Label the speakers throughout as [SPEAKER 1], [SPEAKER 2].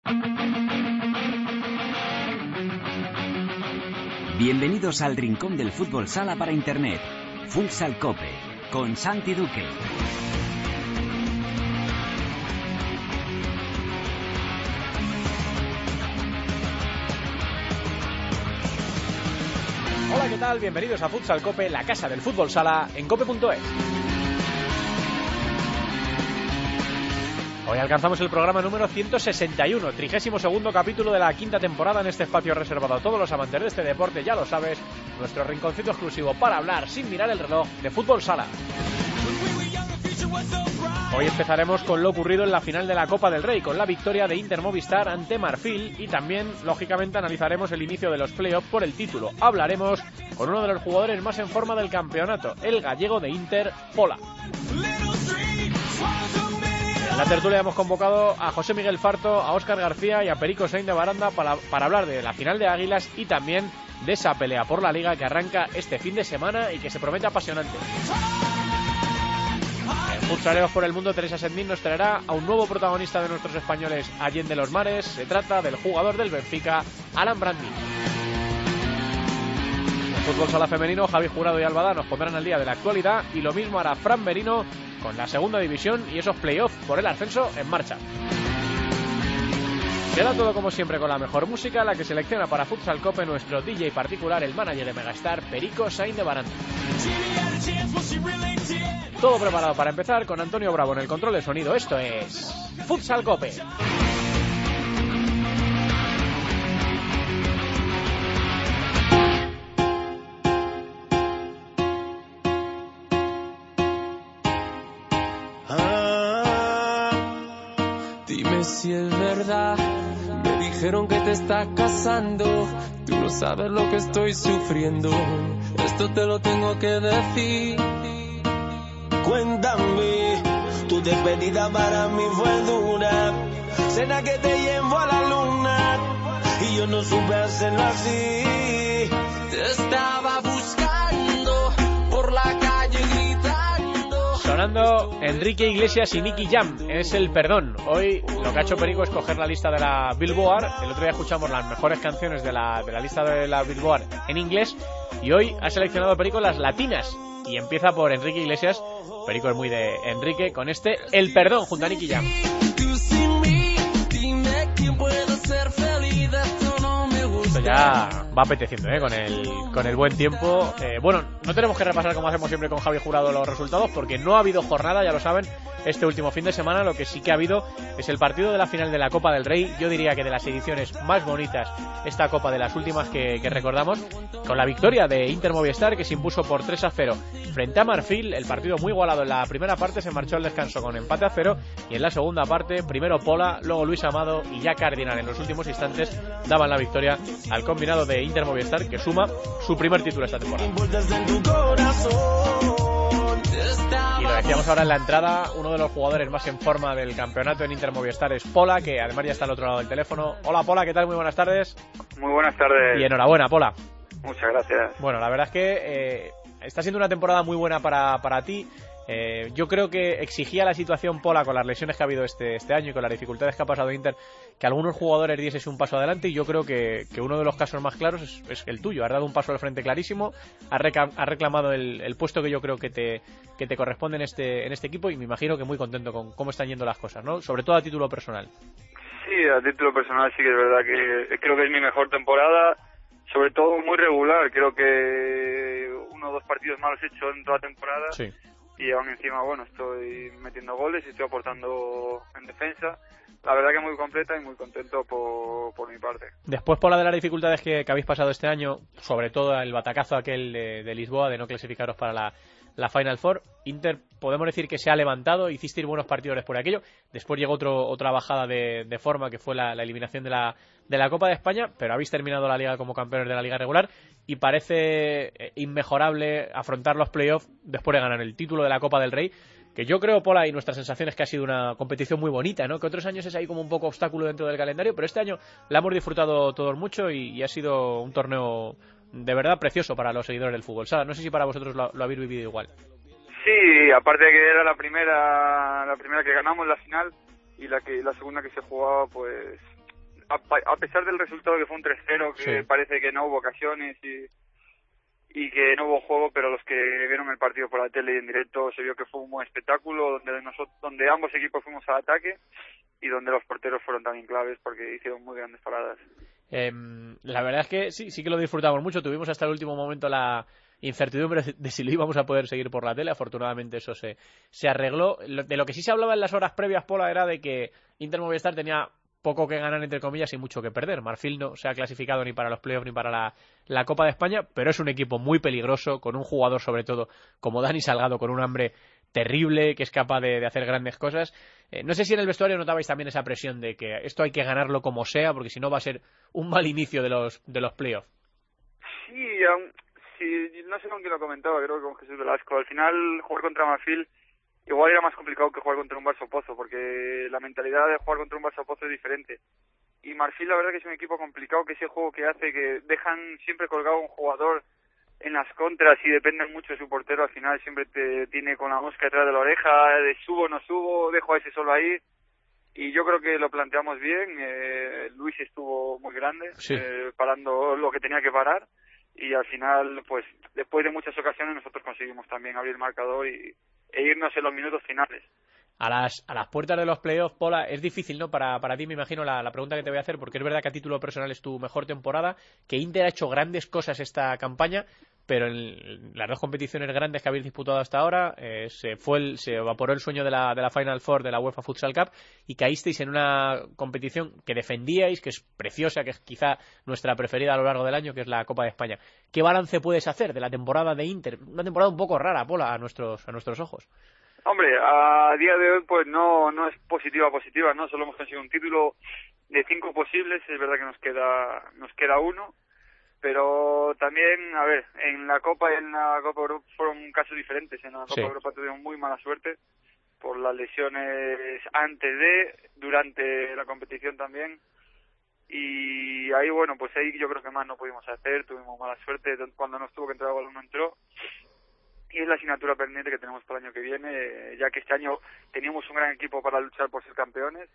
[SPEAKER 1] Bienvenidos al rincón del fútbol sala para internet. Futsal Cope, con Santi Duque.
[SPEAKER 2] Hola, ¿qué tal? Bienvenidos a Futsal Cope, la casa del fútbol sala en cope.es. Hoy alcanzamos el programa número 161, 32º capítulo de la quinta temporada en este espacio reservado a todos los amantes de este deporte, ya lo sabes, nuestro rinconcito exclusivo para hablar sin mirar el reloj de fútbol sala. Hoy empezaremos con lo ocurrido en la final de la Copa del Rey, con la victoria de Inter Movistar ante Marfil y también, lógicamente, analizaremos el inicio de los playoffs por el título. Hablaremos con uno de los jugadores más en forma del campeonato, el gallego de Inter, Pola. En la tertulia hemos convocado a José Miguel Farto, a Óscar García y a Perico Sainz de Baranda para hablar de la final de Águilas y también de esa pelea por la Liga que arranca este fin de semana y que se promete apasionante. En Futsaleros por el Mundo, Teresa Sendín nos traerá a un nuevo protagonista de nuestros españoles allende los mares. Se trata del jugador del Benfica, Alan Brandby. En Fútbol Sala Femenino, Javi Jurado y Albada nos pondrán al día de la actualidad y lo mismo hará Fran Merino con la segunda división y esos playoffs por el ascenso en marcha. Queda todo como siempre con la mejor música, la que selecciona para Futsal Cope nuestro DJ particular, el manager de Megastar, Perico Sainz de Baranda. Todo preparado para empezar con Antonio Bravo en el control de sonido. Esto es Futsal Cope.
[SPEAKER 3] Dime si es verdad, me dijeron que te estás casando. Tú no sabes lo que estoy sufriendo, esto te lo tengo que decir.
[SPEAKER 4] Cuéntame, tu despedida para mí fue dura. Cena que te llevo a la luna y yo no supe hacerlo así.
[SPEAKER 3] Te estaba buscando por la calle gritando.
[SPEAKER 2] Sonando Enrique Iglesias y Nicky Jam, es el perdón. Hoy lo que ha hecho Perico es coger la lista de la Billboard. El otro día escuchamos las mejores canciones de la lista de la Billboard en inglés y hoy ha seleccionado Perico las latinas. Y empieza por Enrique Iglesias. Perico es muy de Enrique con este El Perdón junto a Nicky Jam. Esto ya va apeteciendo, con el buen tiempo. Bueno, no tenemos que repasar como hacemos siempre con Javi Jurado los resultados porque no ha habido jornada, ya lo saben, este último fin de semana. Lo que sí que ha habido es el partido de la final de la Copa del Rey. Yo diría que de las ediciones más bonitas, esta Copa de las últimas que recordamos, con la victoria de Inter Movistar, que se impuso por 3-0 frente a Marfil. El partido muy igualado en la primera parte, se marchó al descanso con empate a 0 y en la segunda parte, primero Pola, luego Luis Amado y ya Cardinal en los últimos instantes daban la victoria al combinado de Inter Movistar, que suma su primer título esta temporada. Y lo decíamos ahora en la entrada, uno de los jugadores más en forma del campeonato en Inter Movistar es Pola, que además ya está al otro lado del teléfono. Hola Pola, ¿qué tal? Muy buenas tardes.
[SPEAKER 5] Muy buenas tardes.
[SPEAKER 2] Y enhorabuena, Pola.
[SPEAKER 5] Muchas gracias.
[SPEAKER 2] Bueno, la verdad es que está siendo una temporada muy buena para ti. Yo creo que exigía la situación, Pola, con las lesiones que ha habido este año y con las dificultades que ha pasado Inter, que algunos jugadores diesen un paso adelante, y yo creo que uno de los casos más claros es el tuyo. Has dado un paso al frente clarísimo, has reclamado el puesto que yo creo que te corresponde en este equipo, y me imagino que muy contento con cómo están yendo las cosas, ¿no? Sobre todo a título personal.
[SPEAKER 5] Sí, a título personal sí que es verdad que creo que es mi mejor temporada, sobre todo muy regular. Creo que 1 o 2 partidos malos he hecho en toda la temporada. Sí. Y aún encima, bueno, estoy metiendo goles y estoy aportando en defensa. La verdad que muy completa y muy contento por mi parte.
[SPEAKER 2] Después, por la de las dificultades que habéis pasado este año, sobre todo el batacazo aquel de Lisboa, de no clasificaros para la Final Four, Inter, podemos decir que se ha levantado, hicisteis buenos partidos por aquello. Después llegó otra bajada de forma, que fue la eliminación de la Copa de España, pero habéis terminado la Liga como campeones de la Liga regular y parece inmejorable afrontar los playoffs después de ganar el título de la Copa del Rey, que yo creo, Pola, y nuestra sensación es que ha sido una competición muy bonita, ¿no? Que otros años es ahí como un poco obstáculo dentro del calendario, pero este año la hemos disfrutado todos mucho y ha sido un torneo de verdad precioso para los seguidores del fútbol sala. No sé si para vosotros lo habéis vivido igual.
[SPEAKER 5] Sí, aparte de que era la primera que ganamos la final y la segunda que se jugaba, pues a pesar del resultado que fue un 3-0, que parece que no hubo ocasiones y que no hubo juego, pero los que vieron el partido por la tele y en directo se vio que fue un buen espectáculo donde ambos equipos fuimos al ataque y donde los porteros fueron también claves porque hicieron muy grandes paradas.
[SPEAKER 2] La verdad es que sí que lo disfrutamos mucho. Tuvimos hasta el último momento la incertidumbre de si lo íbamos a poder seguir por la tele. Afortunadamente eso se arregló. De lo que sí se hablaba en las horas previas, Pola, era de que Inter Movistar tenía poco que ganar, entre comillas, y mucho que perder. Marfil no se ha clasificado ni para los playoffs ni para la Copa de España, pero es un equipo muy peligroso, con un jugador sobre todo como Dani Salgado, con un hambre terrible, que es capaz de hacer grandes cosas. No sé si en el vestuario notabais también esa presión de que esto hay que ganarlo como sea, porque si no va a ser un mal inicio de los playoffs.
[SPEAKER 5] Sí, no sé con quién lo comentaba, creo que con Jesús Velasco. Al final, jugar contra Marfil igual era más complicado que jugar contra un Barça Pozo, porque la mentalidad de jugar contra un Barça Pozo es diferente. Y Marfil, la verdad que es un equipo complicado, que ese juego que hace, que dejan siempre colgado a un jugador en las contras y dependen mucho de su portero, al final siempre te tiene con la mosca detrás de la oreja, de subo, no subo, dejo a ese solo ahí. Y yo creo que lo planteamos bien. Luis estuvo muy grande, parando lo que tenía que parar. Y al final, pues, después de muchas ocasiones, nosotros conseguimos también abrir el marcador e irnos en los minutos finales.
[SPEAKER 2] A las puertas de los playoffs, Pola, es difícil, ¿no? Para ti, me imagino, la pregunta que te voy a hacer, porque es verdad que a título personal es tu mejor temporada, que Inter ha hecho grandes cosas esta campaña, pero en las dos competiciones grandes que habéis disputado hasta ahora, se evaporó el sueño de la Final Four de la UEFA Futsal Cup y caísteis en una competición que defendíais, que es preciosa, que es quizá nuestra preferida a lo largo del año, que es la Copa de España. ¿Qué balance puedes hacer de la temporada de Inter? Una temporada un poco rara, Pola, a nuestros ojos.
[SPEAKER 5] Hombre, a día de hoy pues no es positiva, ¿no? Solo hemos conseguido un título de 5 posibles, es verdad que nos queda uno, pero también, a ver, en la Copa Europa fueron casos diferentes. En la Copa Europa tuvimos muy mala suerte por las lesiones durante la competición también, y ahí, bueno, pues ahí yo creo que más no pudimos hacer, tuvimos mala suerte, cuando nos tuvo que entrar el balón no entró. Y es la asignatura pendiente que tenemos para el año que viene, ya que este año teníamos un gran equipo para luchar por ser campeones.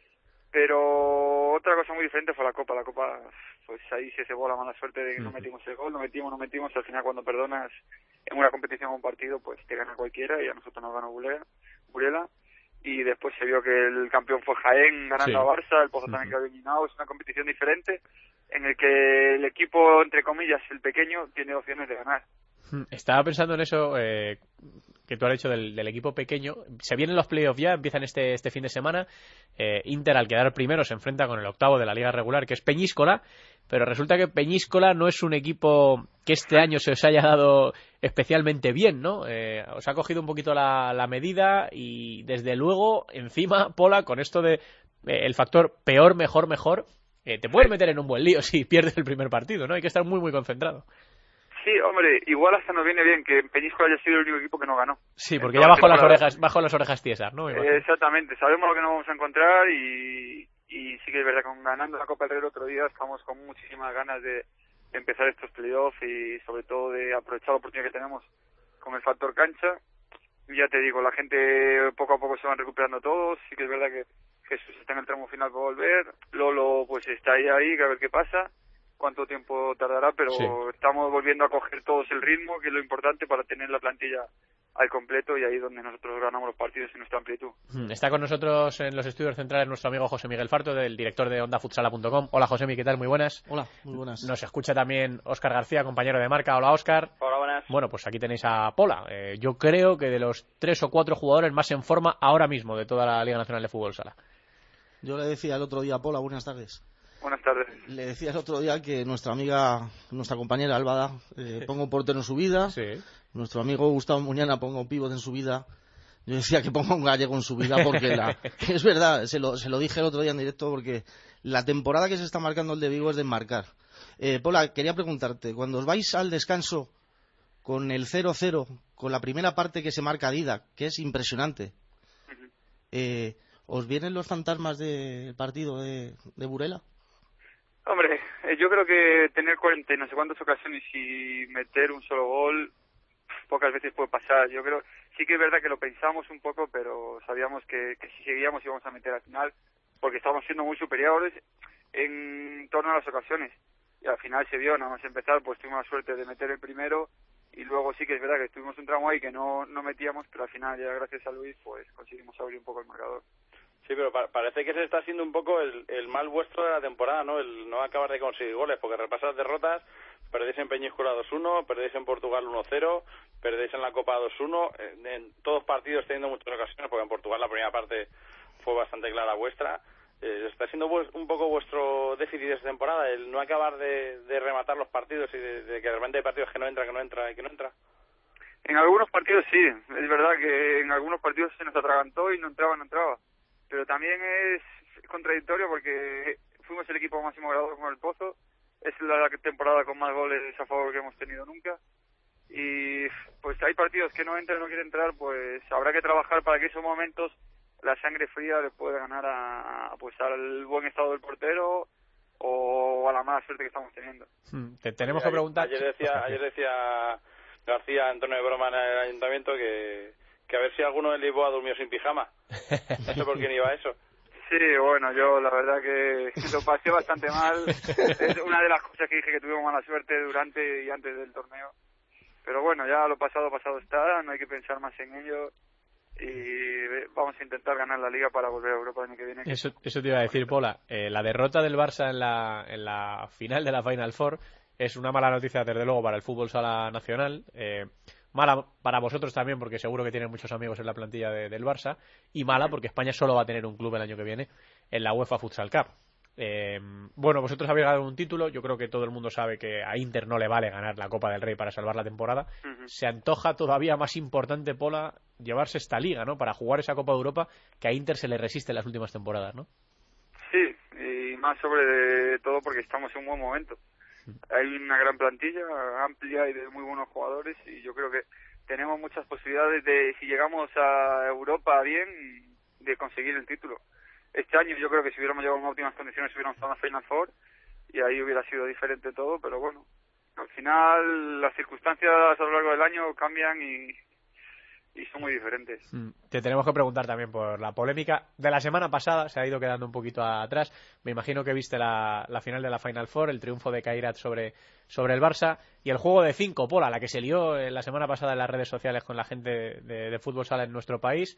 [SPEAKER 5] Pero otra cosa muy diferente fue la Copa. La Copa, pues ahí se cebó la mala suerte de que no metimos el gol, no metimos. Al final, cuando perdonas en una competición o un partido, pues te gana cualquiera, y a nosotros nos ganó Burela. Y después se vio que el campeón fue Jaén ganando a Barça, el Pozo también quedó eliminado. Es una competición diferente en el que el equipo, entre comillas, el pequeño, tiene opciones de ganar.
[SPEAKER 2] Estaba pensando en eso que tú has dicho del equipo pequeño. Se vienen los playoffs ya, empiezan este fin de semana. Inter, al quedar primero, se enfrenta con el octavo de la liga regular, que es Peñíscola, pero resulta que Peñíscola no es un equipo que este año se os haya dado especialmente bien, ¿no? Os ha cogido un poquito la medida y desde luego, encima, Pola, con esto de el factor peor, mejor, te puedes meter en un buen lío si pierdes el primer partido, ¿no? Hay que estar muy, muy concentrado.
[SPEAKER 5] Sí, hombre, igual hasta nos viene bien que Peñíscola haya sido el único equipo que no ganó.
[SPEAKER 2] Sí, porque ya bajo las orejas tiesas, ¿no?
[SPEAKER 5] Exactamente, sabemos lo que nos vamos a encontrar y sí que es verdad que ganando la Copa del Rey el otro día estamos con muchísimas ganas de empezar estos playoffs y sobre todo de aprovechar la oportunidad que tenemos con el factor cancha. Ya te digo, la gente poco a poco se van recuperando todos, sí que es verdad que Jesús está en el tramo final para volver, Lolo pues está ahí, a ver qué pasa. Cuánto tiempo tardará, pero estamos volviendo a coger todos el ritmo, que es lo importante para tener la plantilla al completo, y ahí es donde nosotros ganamos los partidos en nuestra amplitud.
[SPEAKER 2] Está con nosotros en los estudios centrales nuestro amigo José Miguel Farto, del director de OndaFutsala.com. Hola, Josemi, ¿qué tal? Muy buenas.
[SPEAKER 6] Hola, muy buenas.
[SPEAKER 2] Nos escucha también Óscar García, compañero de marca. Hola, Óscar.
[SPEAKER 7] Hola, buenas.
[SPEAKER 2] Bueno, pues aquí tenéis a Pola. Yo creo que de los 3 o 4 jugadores más en forma ahora mismo de toda la Liga Nacional de Fútbol Sala.
[SPEAKER 6] Yo le decía el otro día a Pola, buenas tardes.
[SPEAKER 5] Buenas tardes.
[SPEAKER 6] Le decía el otro día que nuestra compañera Álvada ponga un portero en su vida, nuestro amigo Gustavo Muñana ponga un pívot en su vida. Yo decía que ponga un gallego en su vida porque es verdad, se lo dije el otro día en directo, porque la temporada que se está marcando el de Vigo es de enmarcar. Pola, quería preguntarte, cuando os vais al descanso con el 0-0, con la primera parte que se marca Didac, que es impresionante, ¿os vienen los fantasmas del partido de Burela?
[SPEAKER 5] Hombre, yo creo que tener 40 y no sé cuántas ocasiones y meter un solo gol pocas veces puede pasar. Yo creo, sí que es verdad que lo pensamos un poco, pero sabíamos que si seguíamos íbamos a meter al final, porque estábamos siendo muy superiores. en torno a las ocasiones. Y al final se vio, nada más empezar, pues tuvimos la suerte de meter el primero, y luego sí que es verdad que estuvimos un tramo ahí que no metíamos, pero al final ya gracias a Luis pues conseguimos abrir un poco el marcador.
[SPEAKER 7] Sí, pero parece que se está haciendo un poco el mal vuestro de la temporada, ¿no? El no acabar de conseguir goles, porque repasas derrotas, perdéis en Peñíscola 2-1, perdéis en Portugal 1-0, perdéis en la Copa 2-1, en todos partidos teniendo muchas ocasiones, porque en Portugal la primera parte fue bastante clara vuestra. Está siendo un poco vuestro déficit de esta temporada, el no acabar de rematar los partidos y de que de repente hay partidos que no entra.
[SPEAKER 5] En algunos partidos sí, es verdad que en algunos partidos se nos atragantó y no entraba. Pero también es contradictorio porque fuimos el equipo máximo goleador con el Pozo, es la temporada con más goles a favor que hemos tenido nunca, y pues hay partidos que no quieren entrar, pues habrá que trabajar para que esos momentos la sangre fría le pueda ganar al buen estado del portero o a la mala suerte que estamos teniendo.
[SPEAKER 2] Te tenemos que preguntar.
[SPEAKER 7] Ayer decía García, en tono de broma en el ayuntamiento, que a ver si alguno de Lisboa durmió sin pijama. No sé por quién iba eso.
[SPEAKER 5] Sí, bueno, yo la verdad que lo pasé bastante mal. Es una de las cosas que dije que tuvimos mala suerte durante y antes del torneo. Pero bueno, ya lo pasado está, no hay que pensar más en ello. Y vamos a intentar ganar la Liga para volver a Europa el año que viene.
[SPEAKER 2] Eso te iba a decir, Pola. La derrota del Barça en la final de la Final Four es una mala noticia, desde luego, para el fútbol sala nacional. Mala para vosotros también, porque seguro que tienen muchos amigos en la plantilla del Barça. Y mala porque España solo va a tener un club el año que viene en la UEFA Futsal Cup. Bueno, vosotros habéis ganado un título. Yo creo que todo el mundo sabe que a Inter no le vale ganar la Copa del Rey para salvar la temporada. Se antoja todavía más importante, Pola, llevarse esta liga, ¿no? Para jugar esa Copa de Europa, que a Inter se le resiste en las últimas temporadas, ¿no?
[SPEAKER 5] Sí, y más sobre todo porque estamos en un buen momento. Hay una gran plantilla, amplia y de muy buenos jugadores, y yo creo que tenemos muchas posibilidades de, si llegamos a Europa bien, de conseguir el título. Este año yo creo que si hubiéramos llegado en óptimas condiciones hubiéramos estado en la Final Four y ahí hubiera sido diferente todo, pero bueno, al final las circunstancias a lo largo del año cambian y son muy diferentes.
[SPEAKER 2] Te tenemos que preguntar también por la polémica de la semana pasada, se ha ido quedando un poquito atrás. Me imagino que viste la final de la Final Four, el triunfo de Kairat sobre el Barça y el juego de 5, Pola, la que se lió la semana pasada en las redes sociales con la gente de fútbol sala en nuestro país.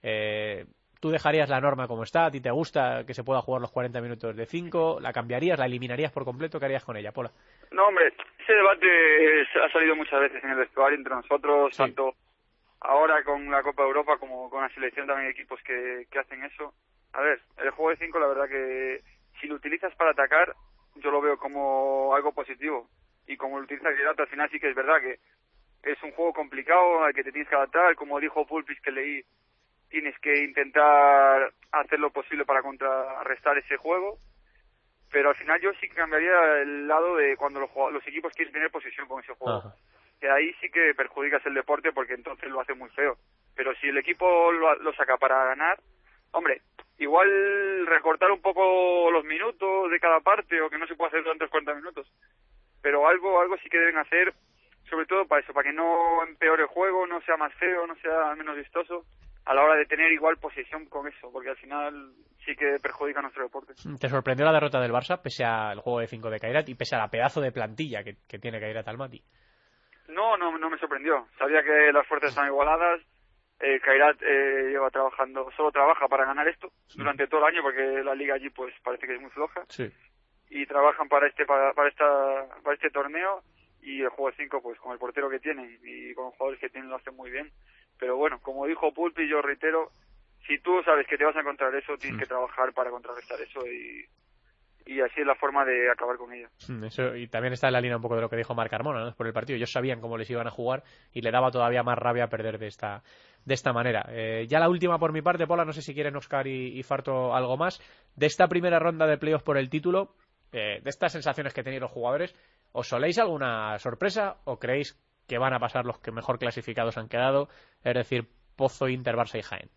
[SPEAKER 2] ¿Tú dejarías la norma como está? ¿A ti te gusta que se pueda jugar los 40 minutos de 5? ¿La cambiarías? ¿La eliminarías por completo? ¿Qué harías con ella, Pola?
[SPEAKER 5] No, hombre, ese debate ha salido muchas veces en el vestuario entre nosotros, sí. Tanto ahora con la Copa de Europa como con la selección también hay equipos que hacen eso. A ver, el juego de 5 la verdad que si lo utilizas para atacar yo lo veo como algo positivo, y como lo utiliza Kairat al final sí que es verdad que es un juego complicado al que te tienes que adaptar, como dijo Pulpis que leí, tienes que intentar hacer lo posible para contrarrestar ese juego, pero al final yo sí que cambiaría el lado de cuando los equipos quieren tener posesión con ese juego. Ajá. Que ahí sí que perjudicas el deporte porque entonces lo hace muy feo. Pero si el equipo lo saca para ganar, hombre, igual recortar un poco los minutos de cada parte, o que no se puede hacer durante los 40 minutos. Pero algo sí que deben hacer, sobre todo para eso, para que no empeore el juego, no sea más feo, no sea menos vistoso, a la hora de tener igual posesión con eso, porque al final sí que perjudica nuestro deporte.
[SPEAKER 2] ¿Te sorprendió la derrota del Barça, pese al juego de 5 de Kairat y pese a la pedazo de plantilla que tiene Kairat Almaty?
[SPEAKER 5] No me sorprendió. Sabía que las fuerzas están igualadas. Kairat lleva trabajando, solo trabaja para ganar esto durante todo el año, porque la liga allí pues parece que es muy floja.
[SPEAKER 2] Sí.
[SPEAKER 5] Y trabajan para este torneo, y el juego de 5 pues con el portero que tienen y con los jugadores que tienen lo hacen muy bien. Pero bueno, como dijo Pulpi, yo reitero, si tú sabes que te vas a encontrar eso, tienes que trabajar para contrarrestar eso, y así es la forma de acabar con ella.
[SPEAKER 2] Eso, y también está en la línea un poco de lo que dijo Marc Carmona, ¿no? Por el partido. Ellos sabían cómo les iban a jugar y le daba todavía más rabia perder de esta manera. Ya la última por mi parte, Pola, no sé si quieren Óscar y Farto algo más. De esta primera ronda de playoffs por el título, de estas sensaciones que tenéis los jugadores, ¿os soléis alguna sorpresa o creéis que van a pasar los que mejor clasificados han quedado? Es decir, Pozo, Inter, Barça y Jaén.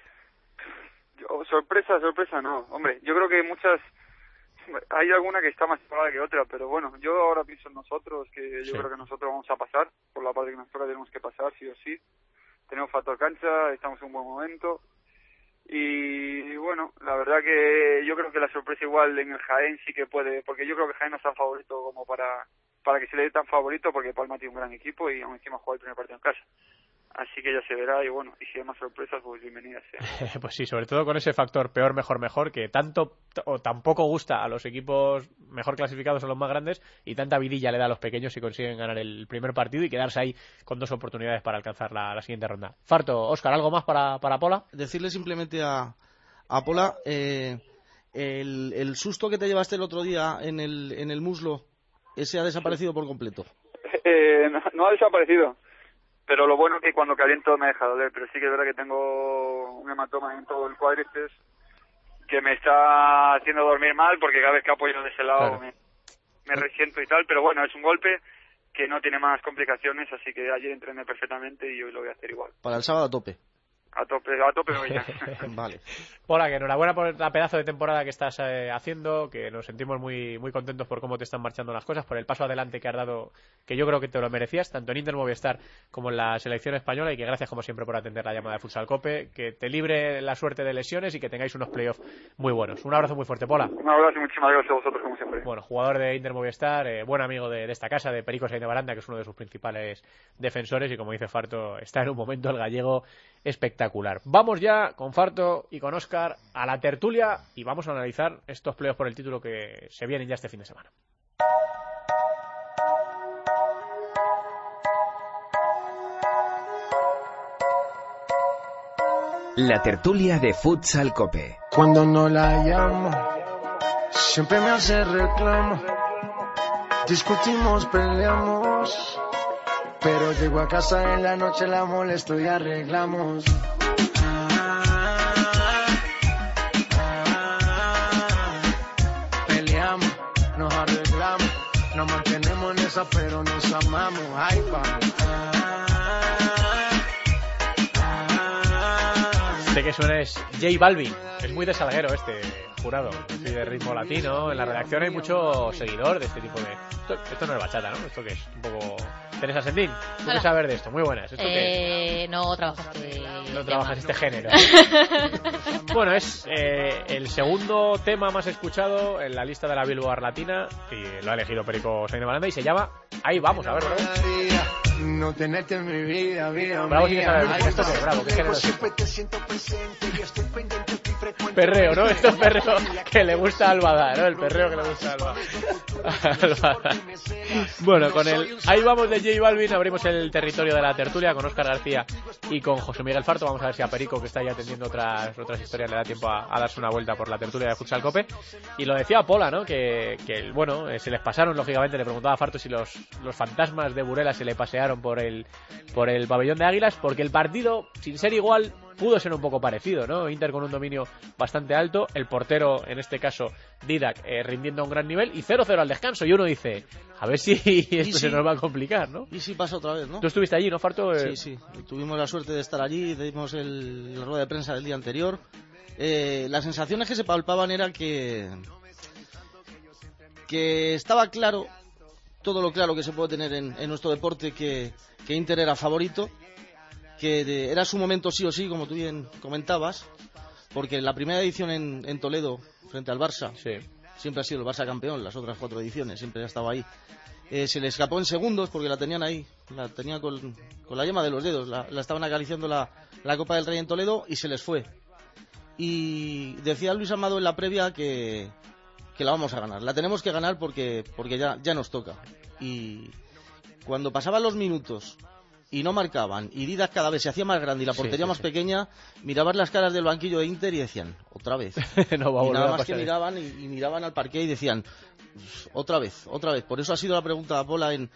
[SPEAKER 5] Sorpresa no. Hombre, yo creo que hay alguna que está más preparada que otra, pero bueno, yo ahora pienso en nosotros, que yo creo que nosotros vamos a pasar, por la parte que nosotros tenemos que pasar, sí o sí. Tenemos factor cancha, estamos en un buen momento, Y bueno, la verdad que yo creo que la sorpresa igual en el Jaén sí que puede, porque yo creo que Jaén no es tan favorito como para que se le dé tan favorito, porque Palma tiene un gran equipo y aún encima juega el primer partido en casa. Así que ya se verá y bueno, y si hay más sorpresas, pues bienvenidas sean.
[SPEAKER 2] Pues sí, sobre todo con ese factor peor, mejor, que tanto o tampoco gusta a los equipos mejor clasificados, a los más grandes, y tanta vidilla le da a los pequeños si consiguen ganar el primer partido y quedarse ahí con 2 oportunidades para alcanzar la siguiente ronda. Farto, Óscar, ¿algo más para Pola?
[SPEAKER 6] Decirle simplemente a Pola, el susto que te llevaste el otro día en el muslo, ese ha desaparecido por completo.
[SPEAKER 5] No ha desaparecido. Pero lo bueno es que cuando caliento me deja doler, pero sí que es verdad que tengo un hematoma en todo el cuádriceps que me está haciendo dormir mal, porque cada vez que apoyo de ese lado me resiento y tal, pero bueno, es un golpe que no tiene más complicaciones, así que ayer entrené perfectamente y hoy lo voy a hacer igual.
[SPEAKER 6] Para el sábado a tope.
[SPEAKER 5] A tope hoy ya.
[SPEAKER 6] Vale.
[SPEAKER 2] Hola, que enhorabuena por la pedazo de temporada que estás haciendo, que nos sentimos muy, muy contentos por cómo te están marchando las cosas, por el paso adelante que has dado, que yo creo que te lo merecías, tanto en Inter Movistar como en la selección española, y que gracias como siempre por atender la llamada de Futsal Cope, que te libre la suerte de lesiones y que tengáis unos playoffs muy buenos. Un abrazo muy fuerte, Pola.
[SPEAKER 5] Un abrazo y muchísimas gracias a vosotros como siempre.
[SPEAKER 2] Bueno, jugador de Inter Movistar, buen amigo de esta casa, de Perico Sainz de Baranda, que es uno de sus principales defensores, y como dice Farto, está en un momento el gallego espectacular. Vamos ya con Farto y con Óscar a la tertulia y vamos a analizar estos playoffs por el título que se vienen ya este fin de semana.
[SPEAKER 1] La tertulia de Futsal Cope.
[SPEAKER 8] Cuando no la llamo, siempre me hace reclamo. Discutimos, peleamos, pero llego a casa en la noche, la molesto y arreglamos. Peleamos, nos arreglamos, nos mantenemos en esa, pero nos amamos. Ay, vamos.
[SPEAKER 2] Este que suena es J Balvin, es muy de Salguero este jurado, soy de ritmo latino, en la redacción hay mucho seguidor de este tipo de... Esto no es bachata, ¿no? ¿Esto qué es? Un poco... Teresa Sendín, ¿tú qué sabes de esto? Muy buenas. ¿Esto qué es?
[SPEAKER 9] No trabajas
[SPEAKER 2] este género. Bueno, es el segundo tema más escuchado en la lista de la Billboard Latina y lo ha elegido Perico Sainz de Baranda y se llama Ahí vamos, a ver, bravo.
[SPEAKER 8] No tenerte en mi vida, vida
[SPEAKER 2] Bravo, sí que sabes. ¿Esto qué? Bravo, ¿qué género es esto? Perreo, ¿no? Esto es perreo que le gusta a Albada, ¿no? El perreo que le gusta a Albada. Bueno, con el Ahí vamos de J Balvin abrimos el territorio de la tertulia con Óscar García y con José Miguel Farto. Vamos a ver si a Perico, que está ahí atendiendo otras historias, le da tiempo a darse una vuelta por la tertulia de Futsal Cope. Y lo decía Pola, ¿no? Que bueno, se les pasaron, lógicamente, le preguntaba a Farto si los fantasmas de Burela se le pasearon por el pabellón de Águilas, porque el partido, sin ser igual, pudo ser un poco parecido, ¿no? Inter con un dominio bastante alto, el portero, en este caso Didac, rindiendo a un gran nivel, y 0-0 al descanso, y uno dice, a ver si esto se nos va a complicar, ¿no?
[SPEAKER 6] Y si pasa otra vez, ¿no?
[SPEAKER 2] Tú estuviste allí, ¿no, Farto?
[SPEAKER 6] Sí, tuvimos la suerte de estar allí, dimos la rueda de prensa del día anterior. Las sensaciones que se palpaban era que estaba claro, todo lo claro que se puede tener en nuestro deporte, que Inter era favorito, que era su momento sí o sí, como tú bien comentabas, porque en la primera edición en Toledo, frente al Barça, siempre ha sido el Barça campeón, las otras 4 ediciones, siempre ha estado ahí. Se le escapó en segundos porque la tenían ahí, la tenían con la yema de los dedos, la estaban acariciando la Copa del Rey en Toledo y se les fue. Y decía Luis Amado en la previa que la vamos a ganar, la tenemos que ganar porque ya nos toca. Y cuando pasaban los minutos y no marcaban, y Didac cada vez se hacía más grande y la portería más pequeña, mirabas las caras del banquillo de Inter y decían, otra vez.
[SPEAKER 2] No va a volver
[SPEAKER 6] y nada
[SPEAKER 2] a
[SPEAKER 6] más
[SPEAKER 2] pasar.
[SPEAKER 6] que miraban y miraban al parqué y decían, otra vez. Por eso ha sido la pregunta a Pola en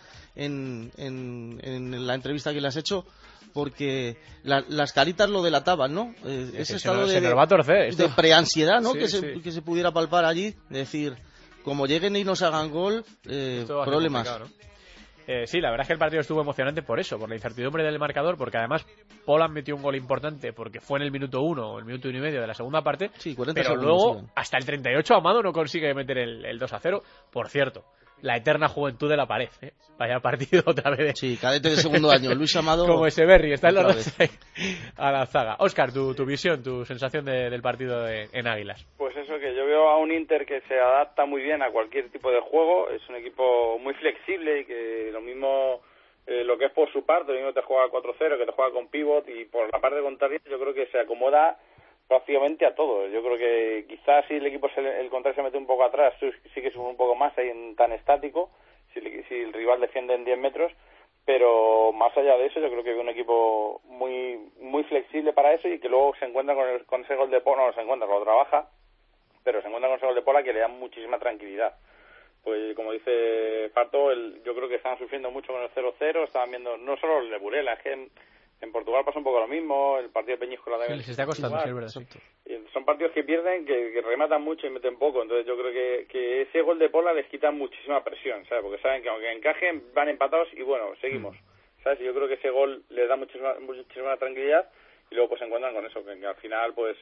[SPEAKER 6] la entrevista que le has hecho, porque las caritas lo delataban, ¿no? Ese estado
[SPEAKER 2] se nos va a torcer,
[SPEAKER 6] de preansiedad, ¿no?
[SPEAKER 2] Sí,
[SPEAKER 6] que se pudiera palpar allí, decir, como lleguen y nos hagan gol, problemas.
[SPEAKER 2] Sí, la verdad es que el partido estuvo emocionante por eso, por la incertidumbre del marcador, porque además Poland metió un gol importante porque fue en el minuto 1 o el minuto 1 y medio de la segunda parte,
[SPEAKER 6] 40
[SPEAKER 2] pero
[SPEAKER 6] segundos,
[SPEAKER 2] luego hasta el 38 Amado no consigue meter el 2-0. Por cierto, la eterna juventud de la pared, ¿eh? Vaya partido otra vez.
[SPEAKER 6] Sí, cadete de segundo año, Luis Amado.
[SPEAKER 2] Como ese Berry, está en los dos ahí a la zaga. Óscar, tu visión, tu sensación del partido en Águilas.
[SPEAKER 7] Pues eso, que yo veo a un Inter que se adapta muy bien a cualquier tipo de juego, es un equipo muy flexible y que lo mismo, lo que es por su parte, lo mismo te juega 4-0, que te juega con pivot, y por la parte contraria yo creo que se acomoda prácticamente a todo. Yo creo que quizás si el equipo el contrario se mete un poco atrás, sí que sube un poco más ahí tan estático, si el rival defiende en 10 metros, pero más allá de eso yo creo que es un equipo muy muy flexible para eso, y que luego se encuentra con ese gol de Pola, no se encuentra, lo trabaja, pero se encuentra con ese gol de Pola que le da muchísima tranquilidad. Pues como dice Farto, yo creo que estaban sufriendo mucho con el 0-0, estaban viendo no solo el de Burela, es que en Portugal pasa un poco lo mismo, el partido de Peñíscola también.
[SPEAKER 2] Les está costando, sí, es verdad.
[SPEAKER 7] Son partidos que pierden, que rematan mucho y meten poco, entonces yo creo que ese gol de Pola les quita muchísima presión, ¿sabes? Porque saben que aunque encajen, van empatados y bueno, seguimos, ¿sabes? Y yo creo que ese gol les da muchísima tranquilidad, y luego pues se encuentran con eso, que al final pues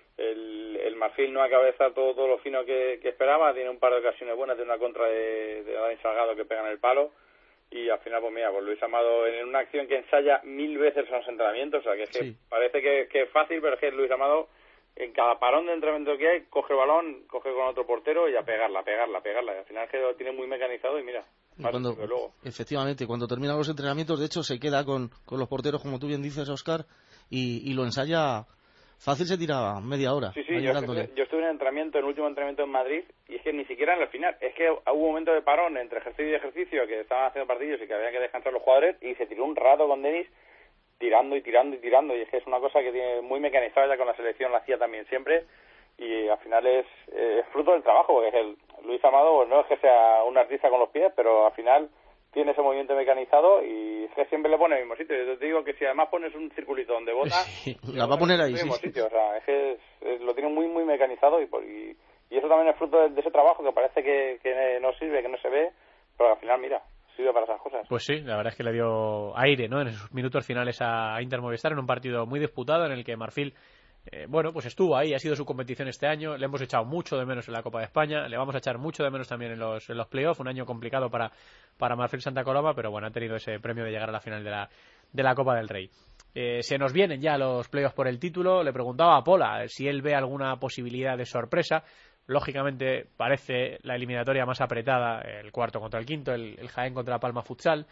[SPEAKER 7] el Marfil no acaba de estar todo lo fino que esperaba, tiene un par de ocasiones buenas, tiene una contra de Dani Salgado que pega en el palo. Y al final, pues mira, pues Luis Amado en una acción que ensaya 1000 veces en los entrenamientos, o sea, que es que parece que es fácil, pero es que Luis Amado, en cada parón de entrenamiento que hay, coge el balón, coge con otro portero y a pegarla, y al final es que lo tiene muy mecanizado y mira,
[SPEAKER 6] efectivamente, cuando terminan los entrenamientos, de hecho, se queda con los porteros, como tú bien dices, Óscar, y lo ensaya. Fácil se tira media hora.
[SPEAKER 7] Sí, yo estuve en el último entrenamiento en Madrid, y es que ni siquiera en el final, es que hubo un momento de parón entre ejercicio y ejercicio, que estaban haciendo partidos y que había que descansar los jugadores, y se tiró un rato con Denis tirando, y es que es una cosa que tiene muy mecanizada, ya con la selección la hacía también siempre, y al final es fruto del trabajo, porque es Luis Amado, pues no es que sea un artista con los pies, pero al final tiene ese movimiento mecanizado y es que siempre le pone en el mismo sitio. Yo te digo que si además pones un circulito donde bota,
[SPEAKER 6] la va a poner ahí,
[SPEAKER 7] en el mismo sitio. O sea, es que lo tiene muy muy mecanizado, y eso también es fruto de ese trabajo que parece que no sirve, que no se ve, pero al final, mira, sirve para esas cosas.
[SPEAKER 2] Pues sí, la verdad es que le dio aire, ¿no?, en esos minutos finales a Inter Movistar, en un partido muy disputado en el que Marfil pues estuvo ahí, ha sido su competición este año, le hemos echado mucho de menos en la Copa de España, le vamos a echar mucho de menos también en los playoffs, un año complicado para Marfil Santa Coloma, pero bueno, ha tenido ese premio de llegar a la final de la Copa del Rey. Se nos vienen ya los playoffs por el título, le preguntaba a Pola si él ve alguna posibilidad de sorpresa. Lógicamente parece la eliminatoria más apretada, el cuarto contra el quinto, el Jaén contra Palma Futsal.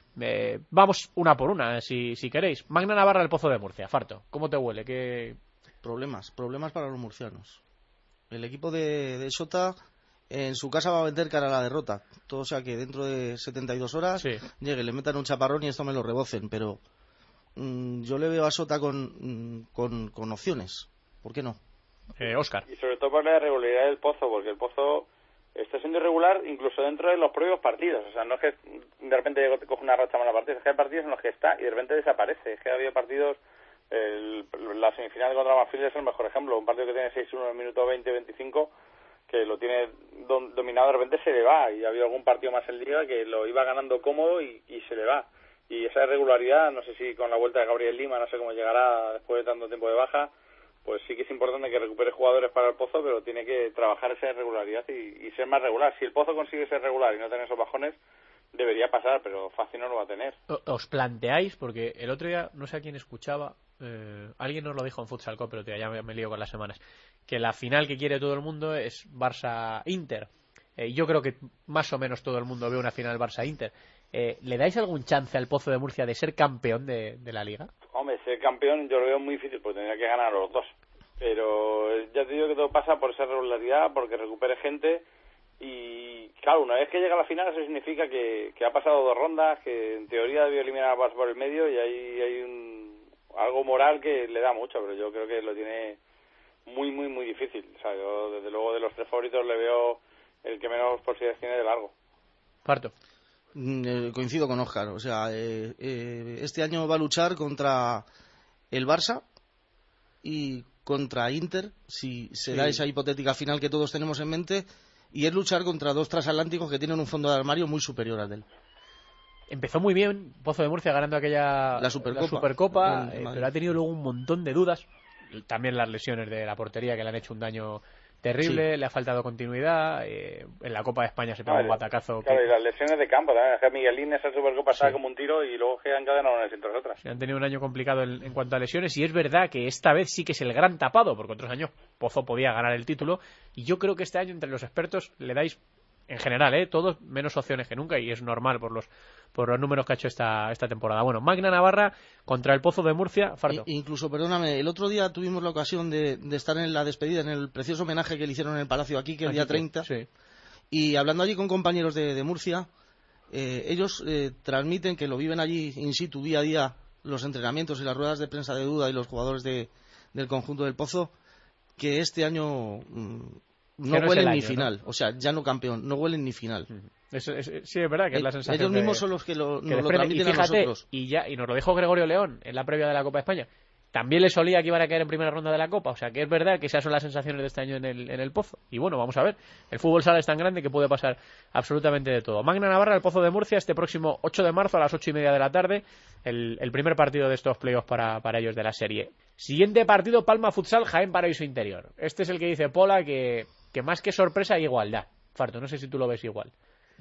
[SPEAKER 2] Vamos una por una, si queréis. Magna Navarra, el Pozo de Murcia. Farto, ¿cómo te huele? ¿Qué...
[SPEAKER 6] Problemas para los murcianos. El equipo de Sota en su casa va a vender cara a la derrota. Todo sea que dentro de 72 horas llegue, le metan un chaparrón y esto me lo rebocen. Pero yo le veo a Sota con opciones. ¿Por qué no?
[SPEAKER 2] Óscar.
[SPEAKER 7] Y sobre todo por la irregularidad del Pozo, porque el Pozo está siendo irregular incluso dentro de los propios partidos. O sea, no es que de repente coge una racha mala partida, es que hay partidos en los que está y de repente desaparece. Es que había partidos... la semifinal contra Marfil es el mejor ejemplo, un partido que tiene 6-1 en el minuto 20-25, que lo tiene dominado, de repente se le va, y ha habido algún partido más en Liga que lo iba ganando cómodo y se le va, y esa irregularidad, no sé si con la vuelta de Gabriel Lima, no sé cómo llegará después de tanto tiempo de baja, pues sí que es importante que recupere jugadores para el Pozo, pero tiene que trabajar esa irregularidad y ser más regular. Si el Pozo consigue ser regular y no tener esos bajones, debería pasar, pero fácil no lo va a tener.
[SPEAKER 2] ¿Os planteáis? Porque el otro día, no sé a quién escuchaba, alguien nos lo dijo en Futsal Cup, pero ya me lío con las semanas, que la final que quiere todo el mundo es Barça-Inter. Yo creo que más o menos todo el mundo ve una final Barça-Inter. ¿Le dais algún chance al Pozo de Murcia de ser campeón de la Liga?
[SPEAKER 7] Hombre, ser campeón yo lo veo muy difícil, porque tendría que ganar los dos. Pero ya te digo que todo pasa por esa regularidad, porque recupere gente. Y claro, una vez que llega a la final, eso significa que ha pasado 2 rondas, que en teoría debió eliminar a Barça por el medio, y ahí hay algo moral que le da mucho, pero yo creo que lo tiene muy, muy, muy difícil. O sea, yo desde luego de los 3 favoritos le veo el que menos posibilidades tiene de largo.
[SPEAKER 2] Parto.
[SPEAKER 6] Coincido con Óscar, o sea, este año va a luchar contra el Barça y contra Inter, si se da esa hipotética final que todos tenemos en mente, y es luchar contra 2 transatlánticos que tienen un fondo de armario muy superior al de él.
[SPEAKER 2] Empezó muy bien Pozo de Murcia ganando la Supercopa, pero ha tenido luego un montón de dudas, también las lesiones de la portería que le han hecho un daño terrible, le ha faltado continuidad, en la Copa de España se pegó un batacazo.
[SPEAKER 7] Claro, y las lesiones de campo también. Miguelín esa Supercopa estaba como un tiro y luego que han encadenado unas entre otras.
[SPEAKER 2] Han tenido un año complicado en cuanto a lesiones, y es verdad que esta vez sí que es el gran tapado, porque otros años Pozo podía ganar el título, y yo creo que este año entre los expertos le dais, en general, todos menos opciones que nunca, y es normal por los números que ha hecho esta temporada. Bueno, Magna Navarra contra el Pozo de Murcia. Farto.
[SPEAKER 6] Incluso, perdóname, el otro día tuvimos la ocasión de estar en la despedida, en el precioso homenaje que le hicieron en el Palacio aquí, que el día 30,
[SPEAKER 2] sí.
[SPEAKER 6] Y hablando allí con compañeros de Murcia, ellos transmiten que lo viven allí in situ, día a día, los entrenamientos y las ruedas de prensa de duda y los jugadores del conjunto del Pozo, que este año no huelen ni final, o sea, ya no campeón, no huelen ni final.
[SPEAKER 2] Sí, es verdad que es la sensación.
[SPEAKER 6] Ellos mismos son los que nos lo transmiten a nosotros.
[SPEAKER 2] Y nos lo dijo Gregorio León en la previa de la Copa de España. También les olía que iban a caer en primera ronda de la Copa, o sea que es verdad que esas son las sensaciones de este año en el Pozo. Y bueno, vamos a ver, el fútbol sala es tan grande que puede pasar absolutamente de todo. Magna Navarra, el Pozo de Murcia, este próximo 8 de marzo a las 8:30 de la tarde, el primer partido de estos playoffs para ellos de la serie. Siguiente partido, Palma Futsal, Jaén Paraíso Interior. Este es el que dice Pola que más que sorpresa hay igualdad. Farto, no sé si tú lo ves igual.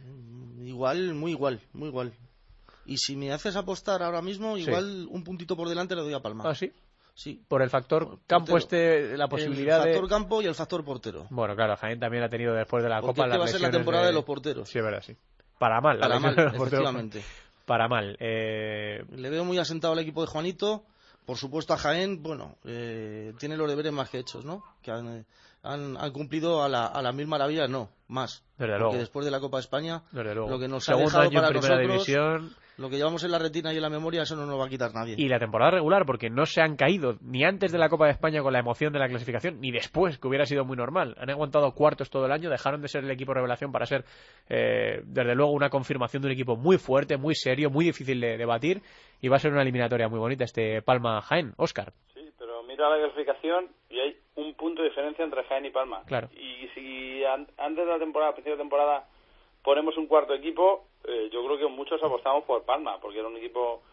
[SPEAKER 6] Igual, muy igual. Y si me haces apostar ahora mismo, igual un puntito por delante le doy a Palma.
[SPEAKER 2] ¿Ah, sí?
[SPEAKER 6] Sí.
[SPEAKER 2] Por el factor campo la posibilidad
[SPEAKER 6] el factor campo y el factor portero.
[SPEAKER 2] Bueno, claro, Jaén también ha tenido después de la
[SPEAKER 6] Porque
[SPEAKER 2] Copa las
[SPEAKER 6] va a ser la temporada de los porteros.
[SPEAKER 2] Sí, es verdad, sí. Para mal,
[SPEAKER 6] efectivamente.
[SPEAKER 2] Para mal.
[SPEAKER 6] Le veo muy asentado al equipo de Juanito. Por supuesto a Jaén, bueno, tiene los deberes más que hechos, ¿no? Que han cumplido a las mil maravillas, no, más.
[SPEAKER 2] Desde
[SPEAKER 6] porque
[SPEAKER 2] luego.
[SPEAKER 6] Después de la Copa de España,
[SPEAKER 2] lo
[SPEAKER 6] que nos
[SPEAKER 2] Segundo
[SPEAKER 6] ha dejado
[SPEAKER 2] año
[SPEAKER 6] para
[SPEAKER 2] en Primera
[SPEAKER 6] nosotros,
[SPEAKER 2] División.
[SPEAKER 6] Lo que llevamos en la retina y en la memoria, eso no nos va a quitar nadie.
[SPEAKER 2] Y la temporada regular, porque no se han caído ni antes de la Copa de España con la emoción de la clasificación, ni después, que hubiera sido muy normal. Han aguantado cuartos todo el año, dejaron de ser el equipo revelación para ser, desde luego, una confirmación de un equipo muy fuerte, muy serio, muy difícil de batir, y va a ser una eliminatoria muy bonita este Palma-Jaén. Óscar.
[SPEAKER 7] Sí, pero mira la clasificación y hay un punto de diferencia entre Jaén y Palma.
[SPEAKER 2] Claro.
[SPEAKER 7] Y si antes de la temporada, a principio de temporada, ponemos un cuarto equipo, yo creo que muchos apostamos por Palma, porque era un equipo